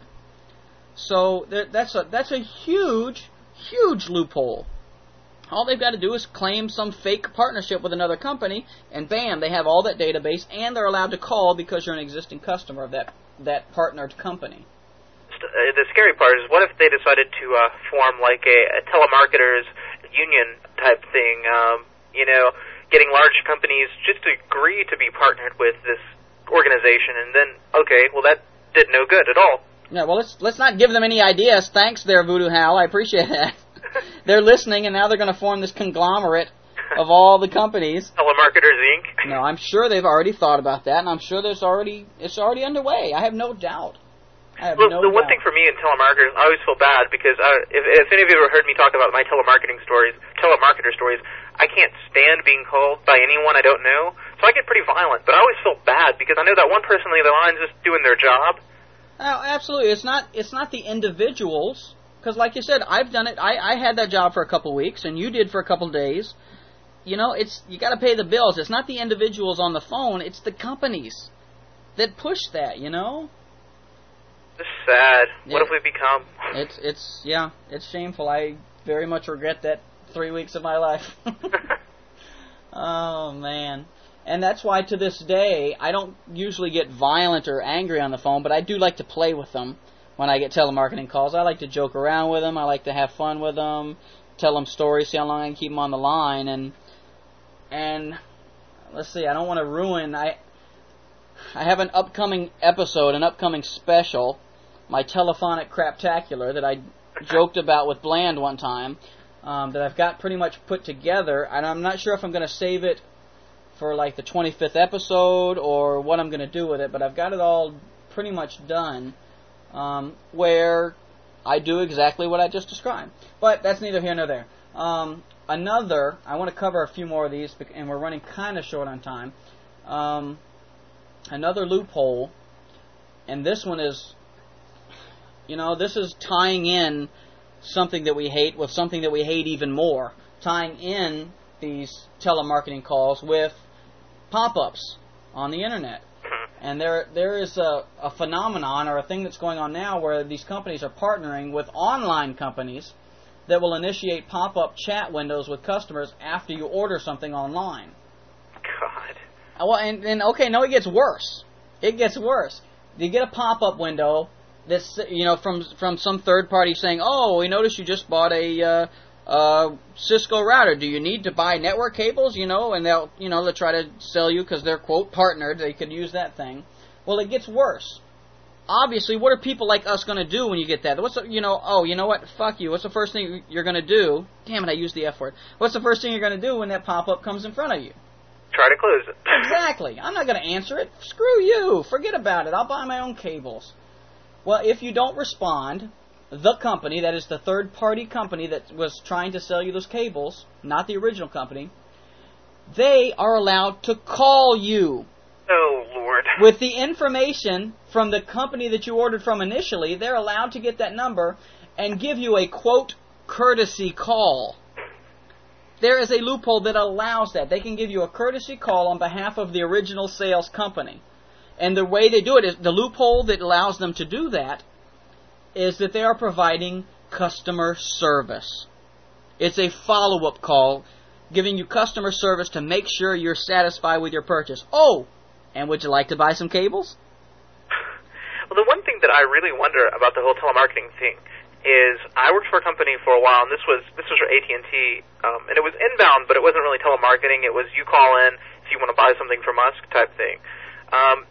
So that's a, that's a huge, huge loophole. All they've got to do is claim some fake partnership with another company, and bam, they have all that database, and they're allowed to call because you're an existing customer of that that partnered company. The scary part is, what if they decided to uh, form like a, a telemarketers union type thing? Um, you know, getting large companies just to agree to be partnered with this organization, and then okay, well that did no good at all. Yeah, well let's let's not give them any ideas. Thanks, there, Voodoo Hal. I appreciate that. They're listening, and now they're going to form this conglomerate of all the companies. Telemarketers, Incorporated. No, I'm sure they've already thought about that, and I'm sure there's already it's already underway. I have no doubt. I have well, no the doubt. one thing for me in telemarketers, I always feel bad because uh, if, if any of you ever heard me talk about my telemarketing stories, telemarketer stories, I can't stand being called by anyone I don't know, so I get pretty violent. But I always feel bad because I know that one person on the other line is just doing their job. Oh, absolutely. It's not. It's not the individuals. Because, like you said, I've done it. I, I had that job for a couple weeks, and you did for a couple days. You know, it's you got to pay the bills. It's not the individuals on the phone. It's the companies. that push that, you know? It's sad. What Yeah. have we become? It's, it's, yeah, it's shameful. I very much regret that three weeks of my life. Oh, man. And that's why to this day, I don't usually get violent or angry on the phone, but I do like to play with them when I get telemarketing calls. I like to joke around with them. I like to have fun with them, tell them stories, see how long I can keep them on the line. And, and let's see, I don't want to ruin... I, I have an upcoming episode, an upcoming special, my telephonic craptacular that I joked about with Bland one time, um, that I've got pretty much put together, and I'm not sure if I'm going to save it for like the twenty-fifth episode or what I'm going to do with it, but I've got it all pretty much done, um, where I do exactly what I just described. But that's neither here nor there. Um, another, I want to cover a few more of these, and we're running kind of short on time. Um, another loophole, and this one is, you know, this is tying in something that we hate with something that we hate even more, tying in these telemarketing calls with pop-ups on the internet. And there there is a, a phenomenon or a thing that's going on now where these companies are partnering with online companies that will initiate pop-up chat windows with customers after you order something online. God. Well, and, and okay, no, it gets worse. It gets worse. You get a pop-up window that's, you know, from from some third party saying, "Oh, we noticed you just bought a uh, uh, Cisco router. Do you need to buy network cables?" You know, and they'll, you know, they'll try to sell you because they're quote partnered. They could use that thing. Well, it gets worse. Obviously, what are people like us going to do when you get that? What's the, you know? Oh, you know what? Fuck you. What's the first thing you're going to do? Damn it! I used the F word. What's the first thing you're going to do when that pop-up comes in front of you? Try to close it. Exactly. I'm not going to answer it. Screw you. Forget about it. I'll buy my own cables. Well, if you don't respond, the company, that is the third-party company that was trying to sell you those cables, not the original company, they are allowed to call you. Oh, Lord. With the information from the company that you ordered from initially, they're allowed to get that number and give you a, quote, courtesy call. There is a loophole that allows that. They can give you a courtesy call on behalf of the original sales company. And the way they do it is, the loophole that allows them to do that is that they are providing customer service. It's a follow-up call, giving you customer service to make sure you're satisfied with your purchase. Oh, and would you like to buy some cables? Well, the one thing that I really wonder about the whole telemarketing thing is I worked for a company for a while, and this was this was for A T and T, um, and it was inbound, but it wasn't really telemarketing. It was you call in if you want to buy something from us type thing. Um,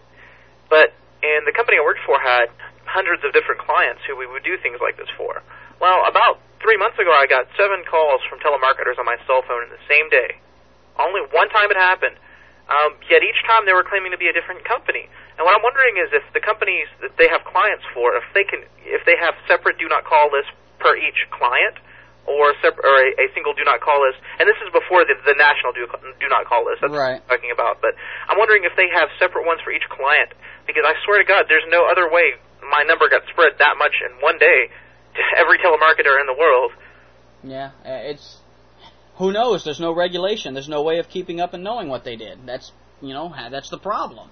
but and the company I worked for had hundreds of different clients who we would do things like this for. Well, about three months ago, I got seven calls from telemarketers on my cell phone in the same day. Only one time it happened. Um, yet each time they were claiming to be a different company. And what I'm wondering is if the companies that they have clients for, if they can, if they have separate do not call lists per each client, or separ- or a, a single do not call list. And this is before the, the national do, do not call list. That's right. what I'm talking about. But I'm wondering if they have separate ones for each client, because I swear to God, there's no other way my number got spread that much in one day to every telemarketer in the world. Yeah, it's. Who knows? There's no regulation. There's no way of keeping up and knowing what they did. That's, you know, that's the problem.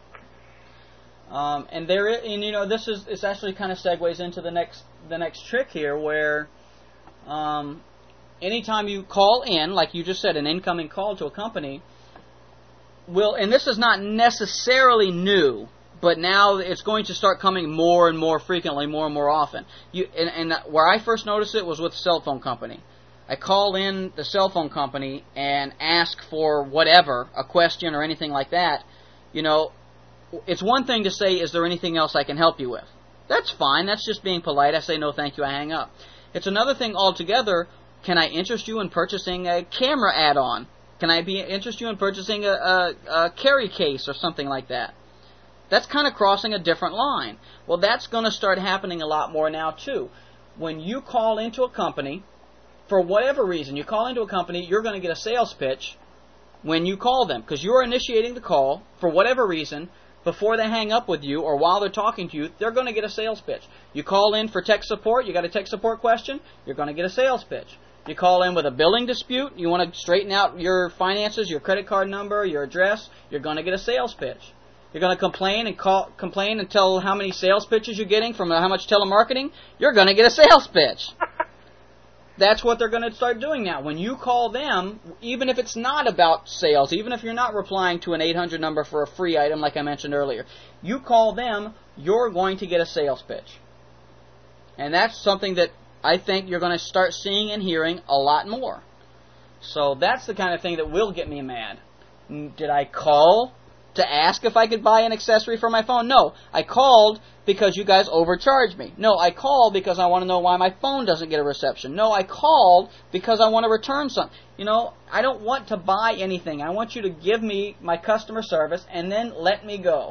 Um, and there, and you know, this is this actually kind of segues into the next the next trick here, where um, anytime you call in, like you just said, an incoming call to a company, will, and this is not necessarily new, but now it's going to start coming more and more frequently, more and more often. You and, and where I first noticed it was with a cell phone company. I call in the cell phone company and ask for whatever, a question or anything like that. You know, it's one thing to say, is there anything else I can help you with? That's fine. That's just being polite. I say no thank you, I hang up. It's another thing altogether, can I interest you in purchasing a camera add-on? Can I be interest you in purchasing a, a, a carry case or something like that? That's kind of crossing a different line. Well, that's going to start happening a lot more now, too. When you call into a company, for whatever reason, you call into a company, you're going to get a sales pitch when you call them, because you're initiating the call, for whatever reason, before they hang up with you or while they're talking to you, they're going to get a sales pitch. You call in for tech support, you got a tech support question, you're going to get a sales pitch. You call in with a billing dispute, you want to straighten out your finances, your credit card number, your address, you're going to get a sales pitch. You're going to complain and call, complain and tell how many sales pitches you're getting from how much telemarketing. You're going to get a sales pitch. That's what they're going to start doing now. When you call them, even if it's not about sales, even if you're not replying to an eight hundred number for a free item like I mentioned earlier, you call them, you're going to get a sales pitch. And that's something that I think you're going to start seeing and hearing a lot more. So that's the kind of thing that will get me mad. Did I call to ask if I could buy an accessory for my phone? No. I called because you guys overcharged me. No, I called because I want to know why my phone doesn't get a reception. No, I called because I want to return something. You know, I don't want to buy anything. I want you to give me my customer service and then let me go.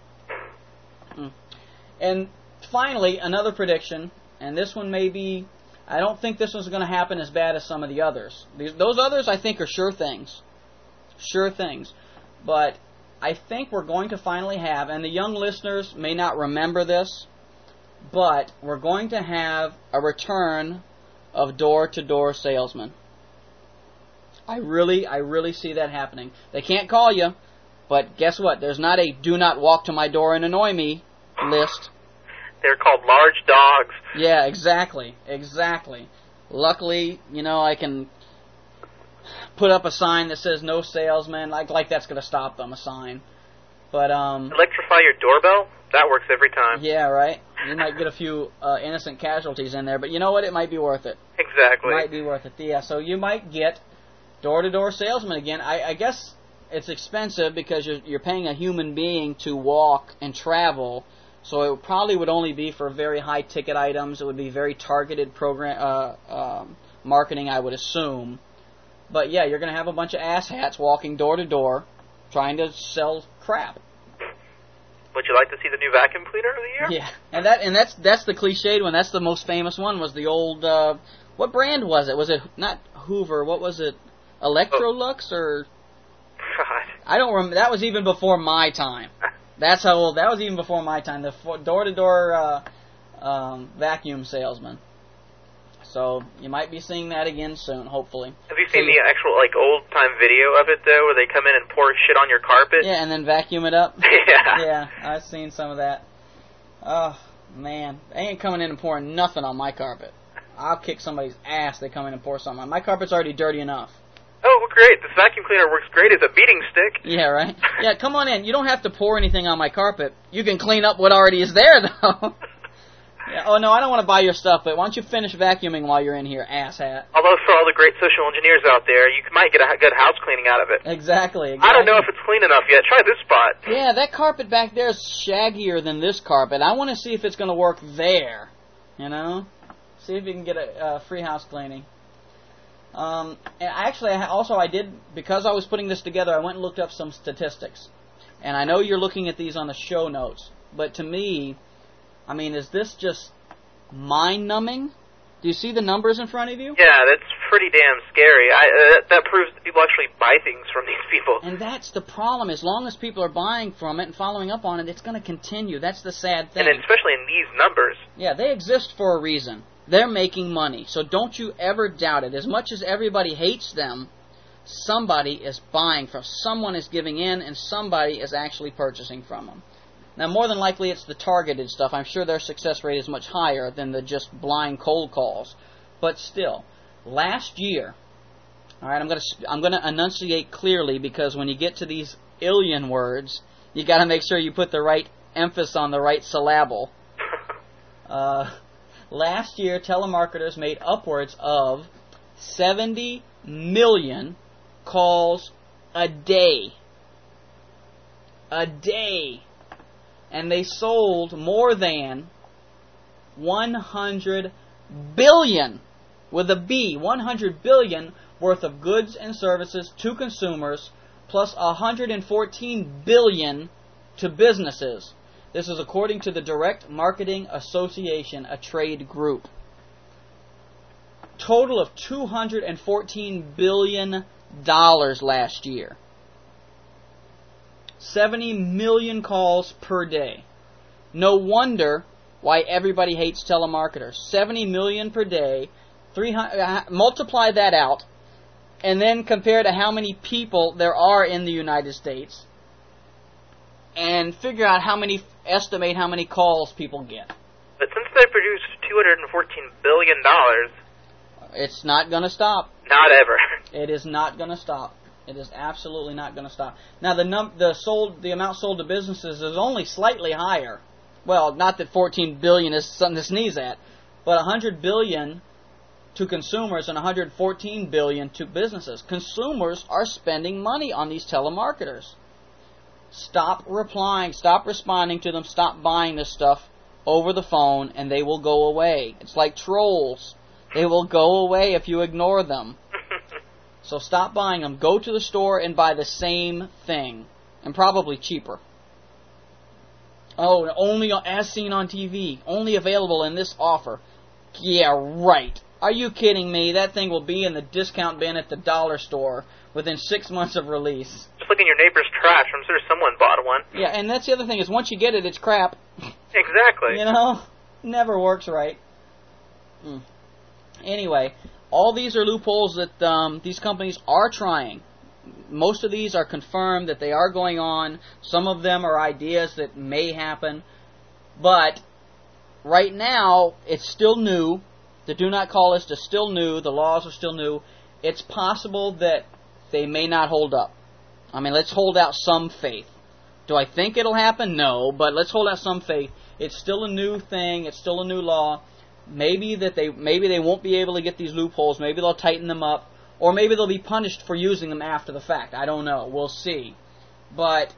And finally, another prediction, and this one may be, I don't think this one's going to happen as bad as some of the others. These, those others I think are sure things. Sure things. But I think we're going to finally have, and the young listeners may not remember this, but we're going to have a return of door-to-door salesmen. I really, I really see that happening. They can't call you, but guess what? There's not a do not walk to my door and annoy me list. They're called large dogs. Yeah, exactly, exactly. Luckily, you know, I can put up a sign that says no salesman, like like that's going to stop them, a sign. But um electrify your doorbell? That works every time. Yeah, right? You might get a few uh, innocent casualties in there, but you know what? It might be worth it. Exactly. It might be worth it. Yeah, so you might get door-to-door salesman again. I, I guess it's expensive because you're, you're paying a human being to walk and travel, so it probably would only be for very high-ticket items. It would be very targeted program uh, um, marketing, I would assume. But yeah, you're going to have a bunch of asshats walking door to door trying to sell crap. Would you like to see the new vacuum cleaner of the year? Yeah, and that and that's that's the cliched one. That's the most famous one. Was the old uh, what brand was it? Was it not Hoover? What was it? Electrolux or? God. I don't remember. That was even before my time. That's how old. That was even before my time. The door to door um, vacuum salesman. So you might be seeing that again soon, hopefully. Have you seen so, the actual like old time video of it though, where they come in and pour shit on your carpet? Yeah, and then vacuum it up. Yeah. Yeah, I've seen some of that. Oh man, they ain't coming in and pouring nothing on my carpet. I'll kick somebody's ass. They come in and pour something on my carpet's already dirty enough. Oh, well, great! This vacuum cleaner works great as a beating stick. Yeah, right. Yeah, come on in. You don't have to pour anything on my carpet. You can clean up what already is there, though. Yeah, oh, no, I don't want to buy your stuff, but why don't you finish vacuuming while you're in here, asshat? Although for all the great social engineers out there, you might get a good house cleaning out of it. Exactly, exactly. I don't know if it's clean enough yet. Try this spot. Yeah, that carpet back there is shaggier than this carpet. I want to see if it's going to work there, you know? See if you can get a uh, free house cleaning. Um, and actually, I also I did, because I was putting this together, I went and looked up some statistics. And I know you're looking at these on the show notes, but to me, I mean, is this just mind-numbing? Do you see the numbers in front of you? Yeah, that's pretty damn scary. I, uh, that, that proves that people actually buy things from these people. And that's the problem. As long as people are buying from it and following up on it, it's going to continue. That's the sad thing. And especially in these numbers. Yeah, they exist for a reason. They're making money. So don't you ever doubt it. As much as everybody hates them, somebody is buying from, someone is giving in, and somebody is actually purchasing from them. Now, more than likely, it's the targeted stuff. I'm sure their success rate is much higher than the just blind cold calls. But still, last year, all right, I'm going to I'm going to enunciate clearly, because when you get to these alien words, you got to make sure you put the right emphasis on the right syllable. Uh, last year, telemarketers made upwards of seventy million calls a day. A day. And they sold more than one hundred billion, with a B, one hundred billion worth of goods and services to consumers, plus one hundred fourteen billion to businesses. This is according to the Direct Marketing Association, a trade group. Total of two hundred fourteen billion dollars last year. seventy million calls per day. No wonder why everybody hates telemarketers. seventy million per day. three hundred, uh, multiply that out, and then compare to how many people there are in the United States. and figure out how many, estimate how many calls people get. But since they produced two hundred fourteen billion dollars... It's not going to stop. Not ever. It is not going to stop. It is absolutely not going to stop. Now, the num the sold the amount sold to businesses is only slightly higher. Well, not that fourteen billion dollars is something to sneeze at, but one hundred billion dollars to consumers and one hundred fourteen billion dollars to businesses. Consumers are spending money on these telemarketers. Stop replying, stop responding to them, stop buying this stuff over the phone, and they will go away. It's like trolls. They will go away if you ignore them. So stop buying them. Go to the store and buy the same thing, and probably cheaper. Oh, only as seen on T V. Only available in this offer. Yeah, right. Are you kidding me? That thing will be in the discount bin at the dollar store within six months of release. Just look in your neighbor's trash. I'm sure someone bought one. Yeah, and that's the other thing is once you get it, it's crap. Exactly. You know? Never works right. Mm. Anyway, all these are loopholes that um, these companies are trying. Most of these are confirmed that they are going on. Some of them are ideas that may happen. But right now, it's still new. The do not call list is still new. The laws are still new. It's possible that they may not hold up. I mean, let's hold out some faith. Do I think it'll happen? No, but let's hold out some faith. It's still a new thing. It's still a new law. Maybe that they maybe they won't be able to get these loopholes. Maybe they'll tighten them up, or maybe they'll be punished for using them after the fact. I don't know. We'll see. But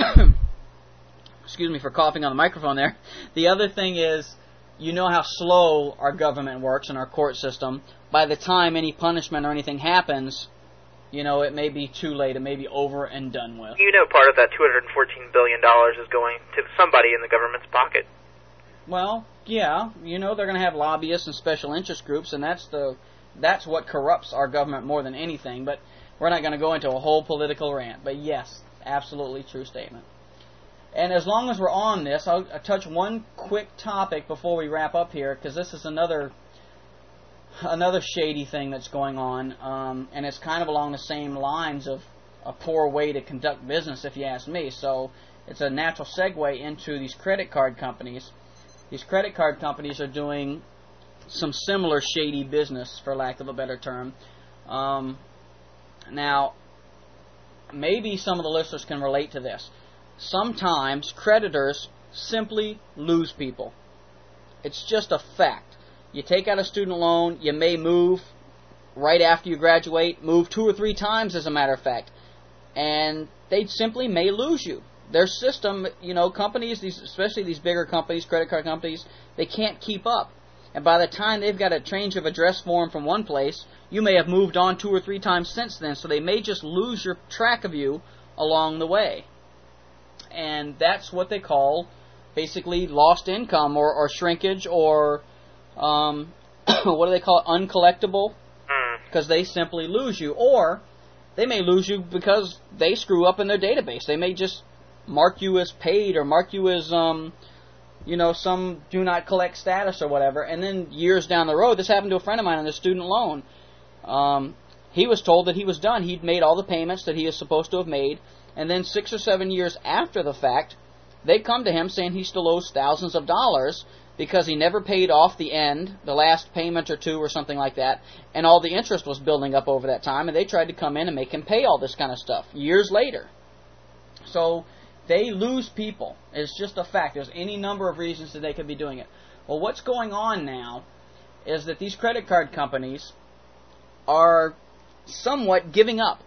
excuse me for coughing on the microphone there. The other thing is, you know how slow our government works and our court system. By the time any punishment or anything happens, you know, it may be too late. It may be over and done with. You know part of that two hundred fourteen billion dollars is going to somebody in the government's pocket. Well, yeah, you know they're going to have lobbyists and special interest groups, and that's the that's what corrupts our government more than anything. But we're not going to go into a whole political rant. But yes, absolutely true statement. And as long as we're on this, I'll, I'll touch one quick topic before we wrap up here, because this is another another shady thing that's going on, um, and it's kind of along the same lines of a poor way to conduct business, if you ask me. So it's a natural segue into these credit card companies. These credit card companies are doing some similar shady business, for lack of a better term. Um, now, maybe some of the listeners can relate to this. Sometimes creditors simply lose people. It's just a fact. You take out a student loan, you may move right after you graduate, move two or three times as a matter of fact, and they simply may lose you. Their system, you know, companies, these, especially these bigger companies, credit card companies, they can't keep up. And by the time they've got a change of address form from one place, you may have moved on two or three times since then, so they may just lose your track of you along the way. And that's what they call basically lost income or, or shrinkage or, um, what do they call it, uncollectible? Because they simply lose you. Or they may lose you because they screw up in their database. They may just mark you as paid or mark you as, um, you know, some do not collect status or whatever. And then years down the road, this happened to a friend of mine on a student loan. Um, he was told that he was done. He'd made all the payments that he was supposed to have made. And then six or seven years after the fact, they come to him saying he still owes thousands of dollars because he never paid off the end, the last payment or two or something like that, and all the interest was building up over that time, and they tried to come in and make him pay all this kind of stuff years later. So they lose people. It's just a fact. There's any number of reasons that they could be doing it. Well, what's going on now is that these credit card companies are somewhat giving up.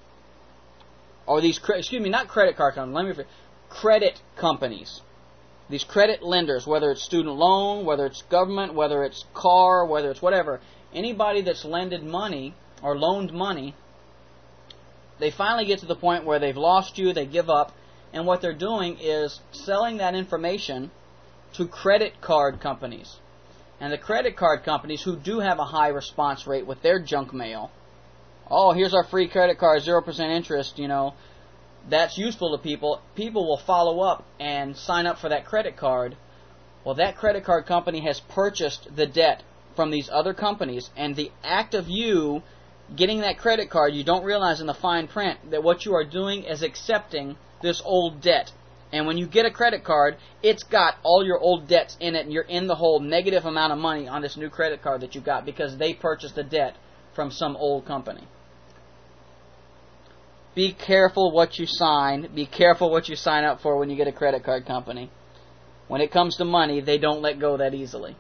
Or these, excuse me, not credit card companies, let me refer, credit companies. These credit lenders, whether it's student loan, whether it's government, whether it's car, whether it's whatever, anybody that's lended money or loaned money, they finally get to the point where they've lost you, they give up, and what they're doing is selling that information to credit card companies. And the credit card companies who do have a high response rate with their junk mail, oh, here's our free credit card, zero percent interest, you know, that's useful to people. People will follow up and sign up for that credit card. Well, that credit card company has purchased the debt from these other companies, and the act of you getting that credit card, you don't realize in the fine print that what you are doing is accepting this old debt. And when you get a credit card, it's got all your old debts in it, and you're in the whole negative amount of money on this new credit card that you got because they purchased a debt from some old company. Be careful what you sign. Be careful what you sign up for when you get a credit card company. When it comes to money, they don't let go that easily.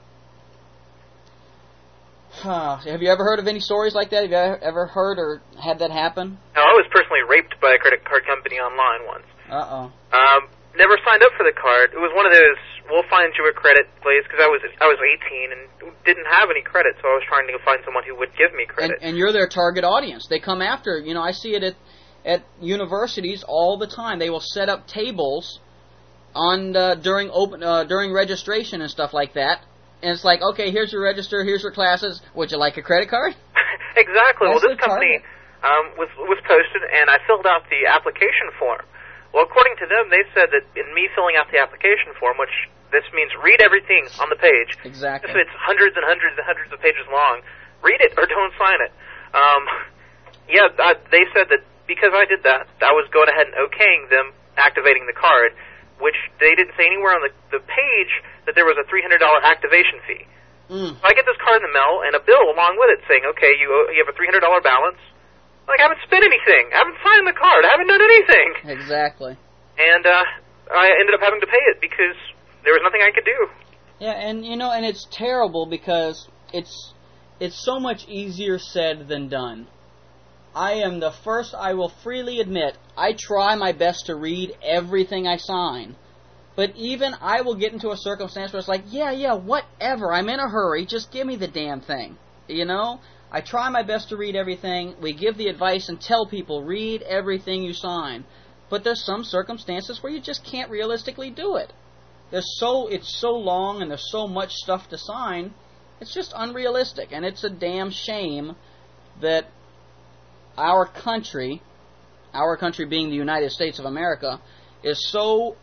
Huh. Have you ever heard of any stories like that? Have you ever heard or had that happen? No, I was personally raped by a credit card company online once. Uh-oh. Um, never signed up for the card. It was one of those, we'll find you a credit place, because I was I was eighteen and didn't have any credit, so I was trying to find someone who would give me credit. And, and you're their target audience. They come after, you know, I see it at, at universities all the time. They will set up tables on uh, during open uh, during registration and stuff like that. And it's like, okay, here's your register, here's your classes. Would you like a credit card? Exactly. That's well, this company um, was was posted, and I filled out the application form. Well, according to them, they said that in me filling out the application form, which this means read everything on the page. Exactly. If it's hundreds and hundreds and hundreds of pages long, read it or don't sign it. Um, yeah, I, they said that because I did that, I was going ahead and okaying them activating the card, which they didn't say anywhere on the, the page that there was a three hundred dollars activation fee. Mm. So I get this card in the mail and a bill along with it saying, okay, you owe, you have a three hundred dollars balance. Like, I haven't spent anything. I haven't signed the card. I haven't done anything. Exactly. And uh, I ended up having to pay it because there was nothing I could do. Yeah, and you know, and it's terrible because it's it's so much easier said than done. I am the first, I will freely admit, I try my best to read everything I sign. But even I will get into a circumstance where it's like, yeah, yeah, whatever, I'm in a hurry, just give me the damn thing. You know? I try my best to read everything. We give the advice and tell people, read everything you sign. But there's some circumstances where you just can't realistically do it. There's so It's so long and there's so much stuff to sign, it's just unrealistic. And it's a damn shame that our country, our country being the United States of America, is so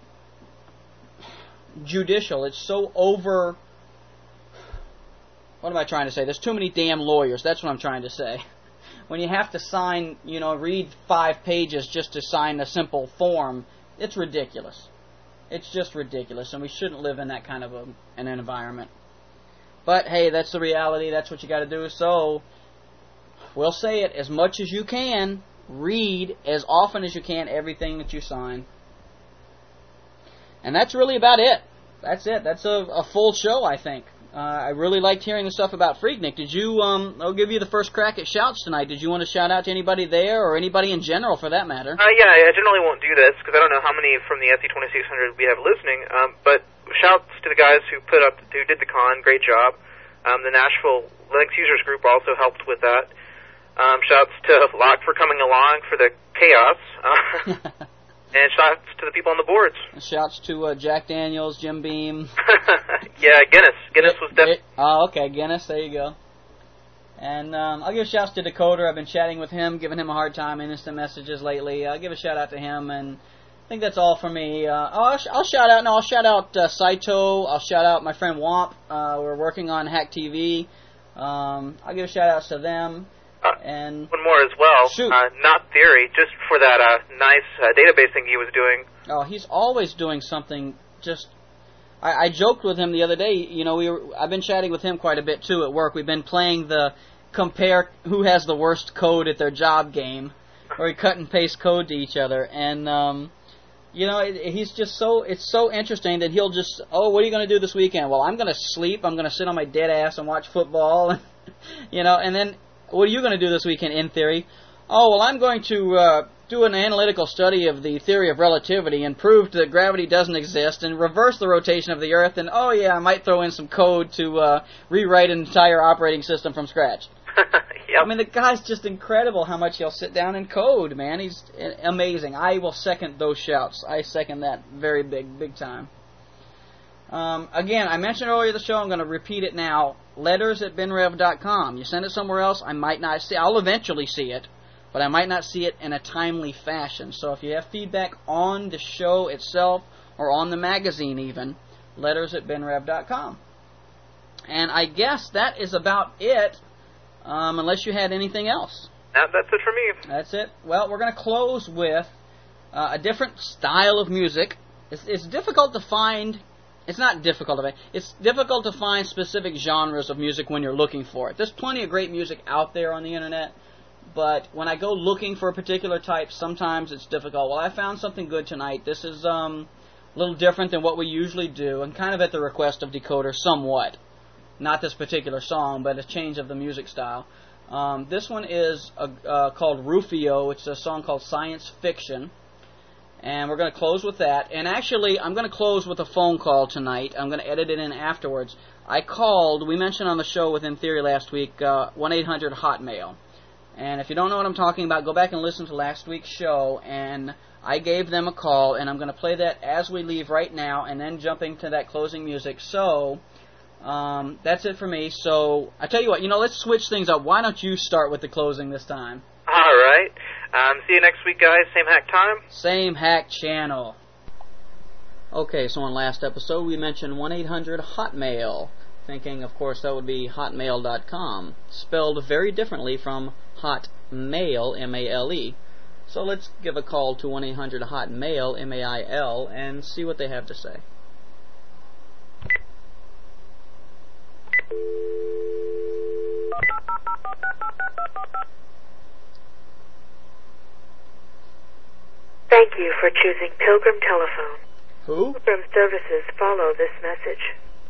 judicial, it's so over... What am I trying to say? There's too many damn lawyers. That's what I'm trying to say. When you have to sign, you know, read five pages just to sign a simple form, it's ridiculous. It's just ridiculous, and we shouldn't live in that kind of a, an environment. But, hey, that's the reality. That's what you got to do. So, we'll say it as much as you can. Read as often as you can everything that you sign. And that's really about it. That's it. That's a, a full show, I think. Uh, I really liked hearing the stuff about Freaknik. Did you, um, I'll give you the first crack at shouts tonight. Did you want to shout out to anybody there, or anybody in general, for that matter? Uh, yeah, I generally won't do this, because I don't know how many from the S C twenty-six hundred we have listening, um, but shouts to the guys who put up, who did the con, great job. Um, the Nashville Linux Users Group also helped with that. Um, shouts to Locke for coming along for the chaos. Uh, And shouts to the people on the boards. Shouts to uh, Jack Daniels, Jim Beam. Yeah, Guinness. Guinness was definitely... Oh, okay, Guinness, there you go. And um, I'll give shouts to Decoder. I've been chatting with him, giving him a hard time in instant messages lately. I'll give a shout out to him, and I think that's all for me. Uh, oh, I'll, sh- I'll shout out, no, I'll shout out uh, Saito. I'll shout out my friend Womp. Uh, we're working on Hack T V. Um, I'll give a shout out to them. Uh, and one more as well. Shoot. Uh, Not Theory, just for that uh, nice uh, database thing he was doing. Oh, he's always doing something. Just, I, I joked with him the other day. You know, we were, I've been chatting with him quite a bit too at work. We've been playing the compare who has the worst code at their job game, where we cut and paste code to each other. And um, you know, it, he's just so it's so interesting that he'll just, oh, what are you going to do this weekend? Well, I'm going to sleep. I'm going to sit on my dead ass and watch football. You know, and then. What are you going to do this weekend, in theory? Oh, well, I'm going to uh, do an analytical study of the theory of relativity and prove that gravity doesn't exist and reverse the rotation of the Earth. And, oh, yeah, I might throw in some code to uh, rewrite an entire operating system from scratch. Yep. I mean, the guy's just incredible how much he'll sit down and code, man. He's amazing. I will second those shouts. I second that very big, big time. Um, again, I mentioned earlier in the show, I'm going to repeat it now, letters at ben rev dot com. You send it somewhere else, I might not see I'll eventually see it, but I might not see it in a timely fashion. So if you have feedback on the show itself, or on the magazine even, letters at ben rev dot com. And I guess that is about it, um, unless you had anything else. That, that's it for me. That's it. Well, we're going to close with uh, a different style of music. It's, it's difficult to find. It's not difficult to find. It's difficult to find specific genres of music when you're looking for it. There's plenty of great music out there on the internet, but when I go looking for a particular type, sometimes it's difficult. Well, I found something good tonight. This is um, a little different than what we usually do, and kind of at the request of Decoder, somewhat. Not this particular song, but a change of the music style. Um, this one is uh, uh, called Rufio. It's a song called Science Fiction. And we're going to close with that. And actually, I'm going to close with a phone call tonight. I'm going to edit it in afterwards. I called, we mentioned on the show Within Theory last week, uh, one eight hundred Hotmail. And if you don't know what I'm talking about, go back and listen to last week's show. And I gave them a call, and I'm going to play that as we leave right now, and then jumping to that closing music. So, um, that's it for me. So, I tell you what, you know, let's switch things up. Why don't you start with the closing this time? All right. Um, see you next week, guys. Same hack time. Same hack channel. Okay, so on last episode we mentioned one eight hundred Hotmail, thinking, of course, that would be hotmail dot com, spelled very differently from hotmail, M A L E. So let's give a call to one eight hundred Hotmail, M A I L, and see what they have to say. Thank you for choosing Pilgrim Telephone. Who? Pilgrim Services follow this message.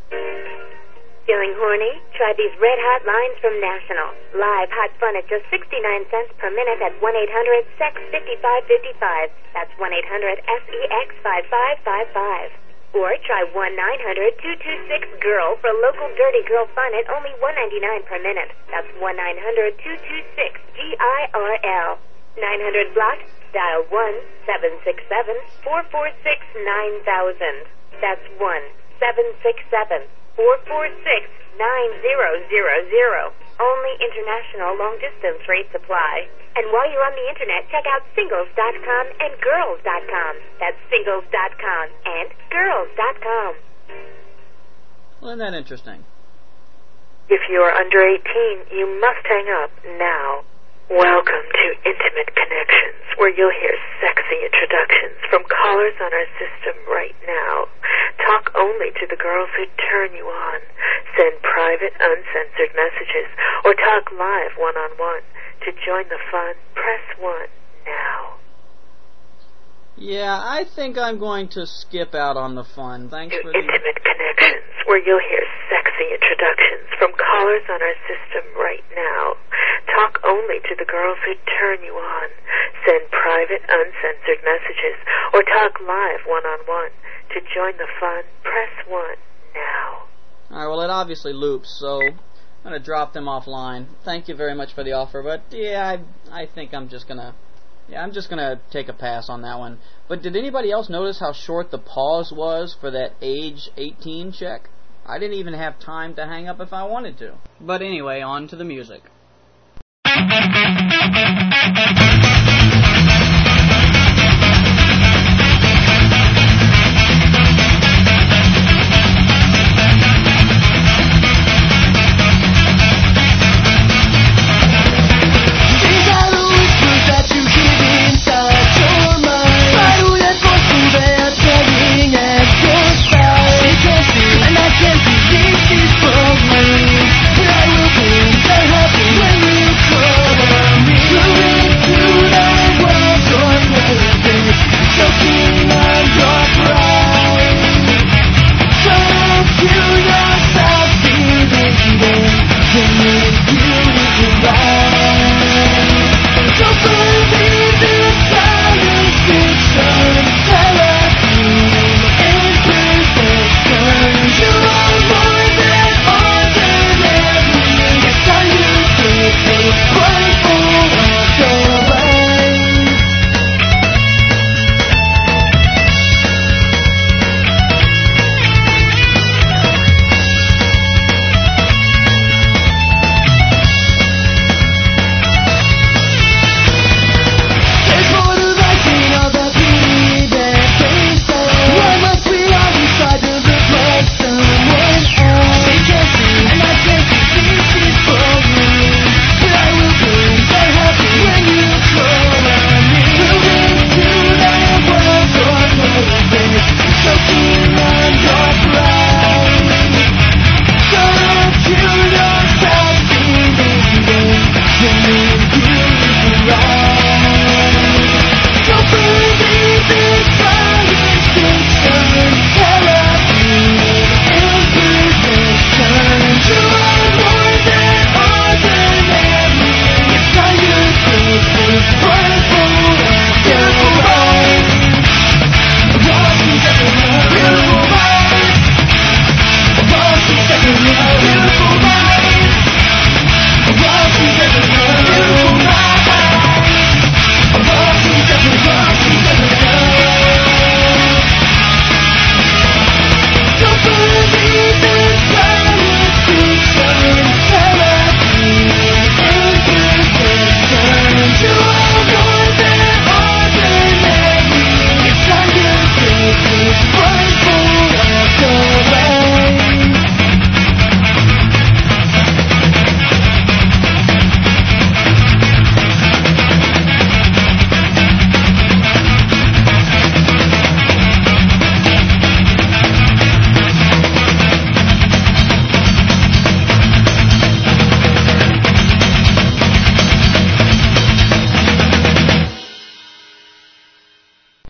Feeling horny? Try these red-hot lines from National. Live hot fun at just sixty-nine cents per minute at one eight hundred S E X five five five five. That's one eight hundred S E X five five five five. Or try one nine hundred two two six GIRL for local dirty girl fun at only one ninety-nine per minute. That's one nine hundred two two six G I R L. nine hundred block. Dial one seven six seven four four six nine thousand. That's one seven six seven four four six nine zero zero zero. Only international long-distance rates apply. And while you're on the internet, check out singles dot com and girls dot com. That's singles dot com and girls dot com. Well, isn't that interesting? If you are under eighteen, you must hang up now. Welcome to Intimate Connections, where you'll hear sexy introductions from callers on our system right now. Talk only to the girls who turn you on. Send private, uncensored messages, or talk live one-on-one. To join the fun, press one now. Yeah, I think I'm going to skip out on the fun. Thanks to for the... Intimate Connections, where you'll hear sexy introductions from callers on our system right now. Talk only to the girls who turn you on. Send private, uncensored messages, or talk live one-on-one. To join the fun, press one now. Alright, well, it obviously loops, so I'm going to drop them offline. Thank you very much for the offer, but yeah, I, I think I'm just going to... Yeah, I'm just going to take a pass on that one. But did anybody else notice how short the pause was for that age eighteen check? I didn't even have time to hang up if I wanted to. But anyway, on to the music.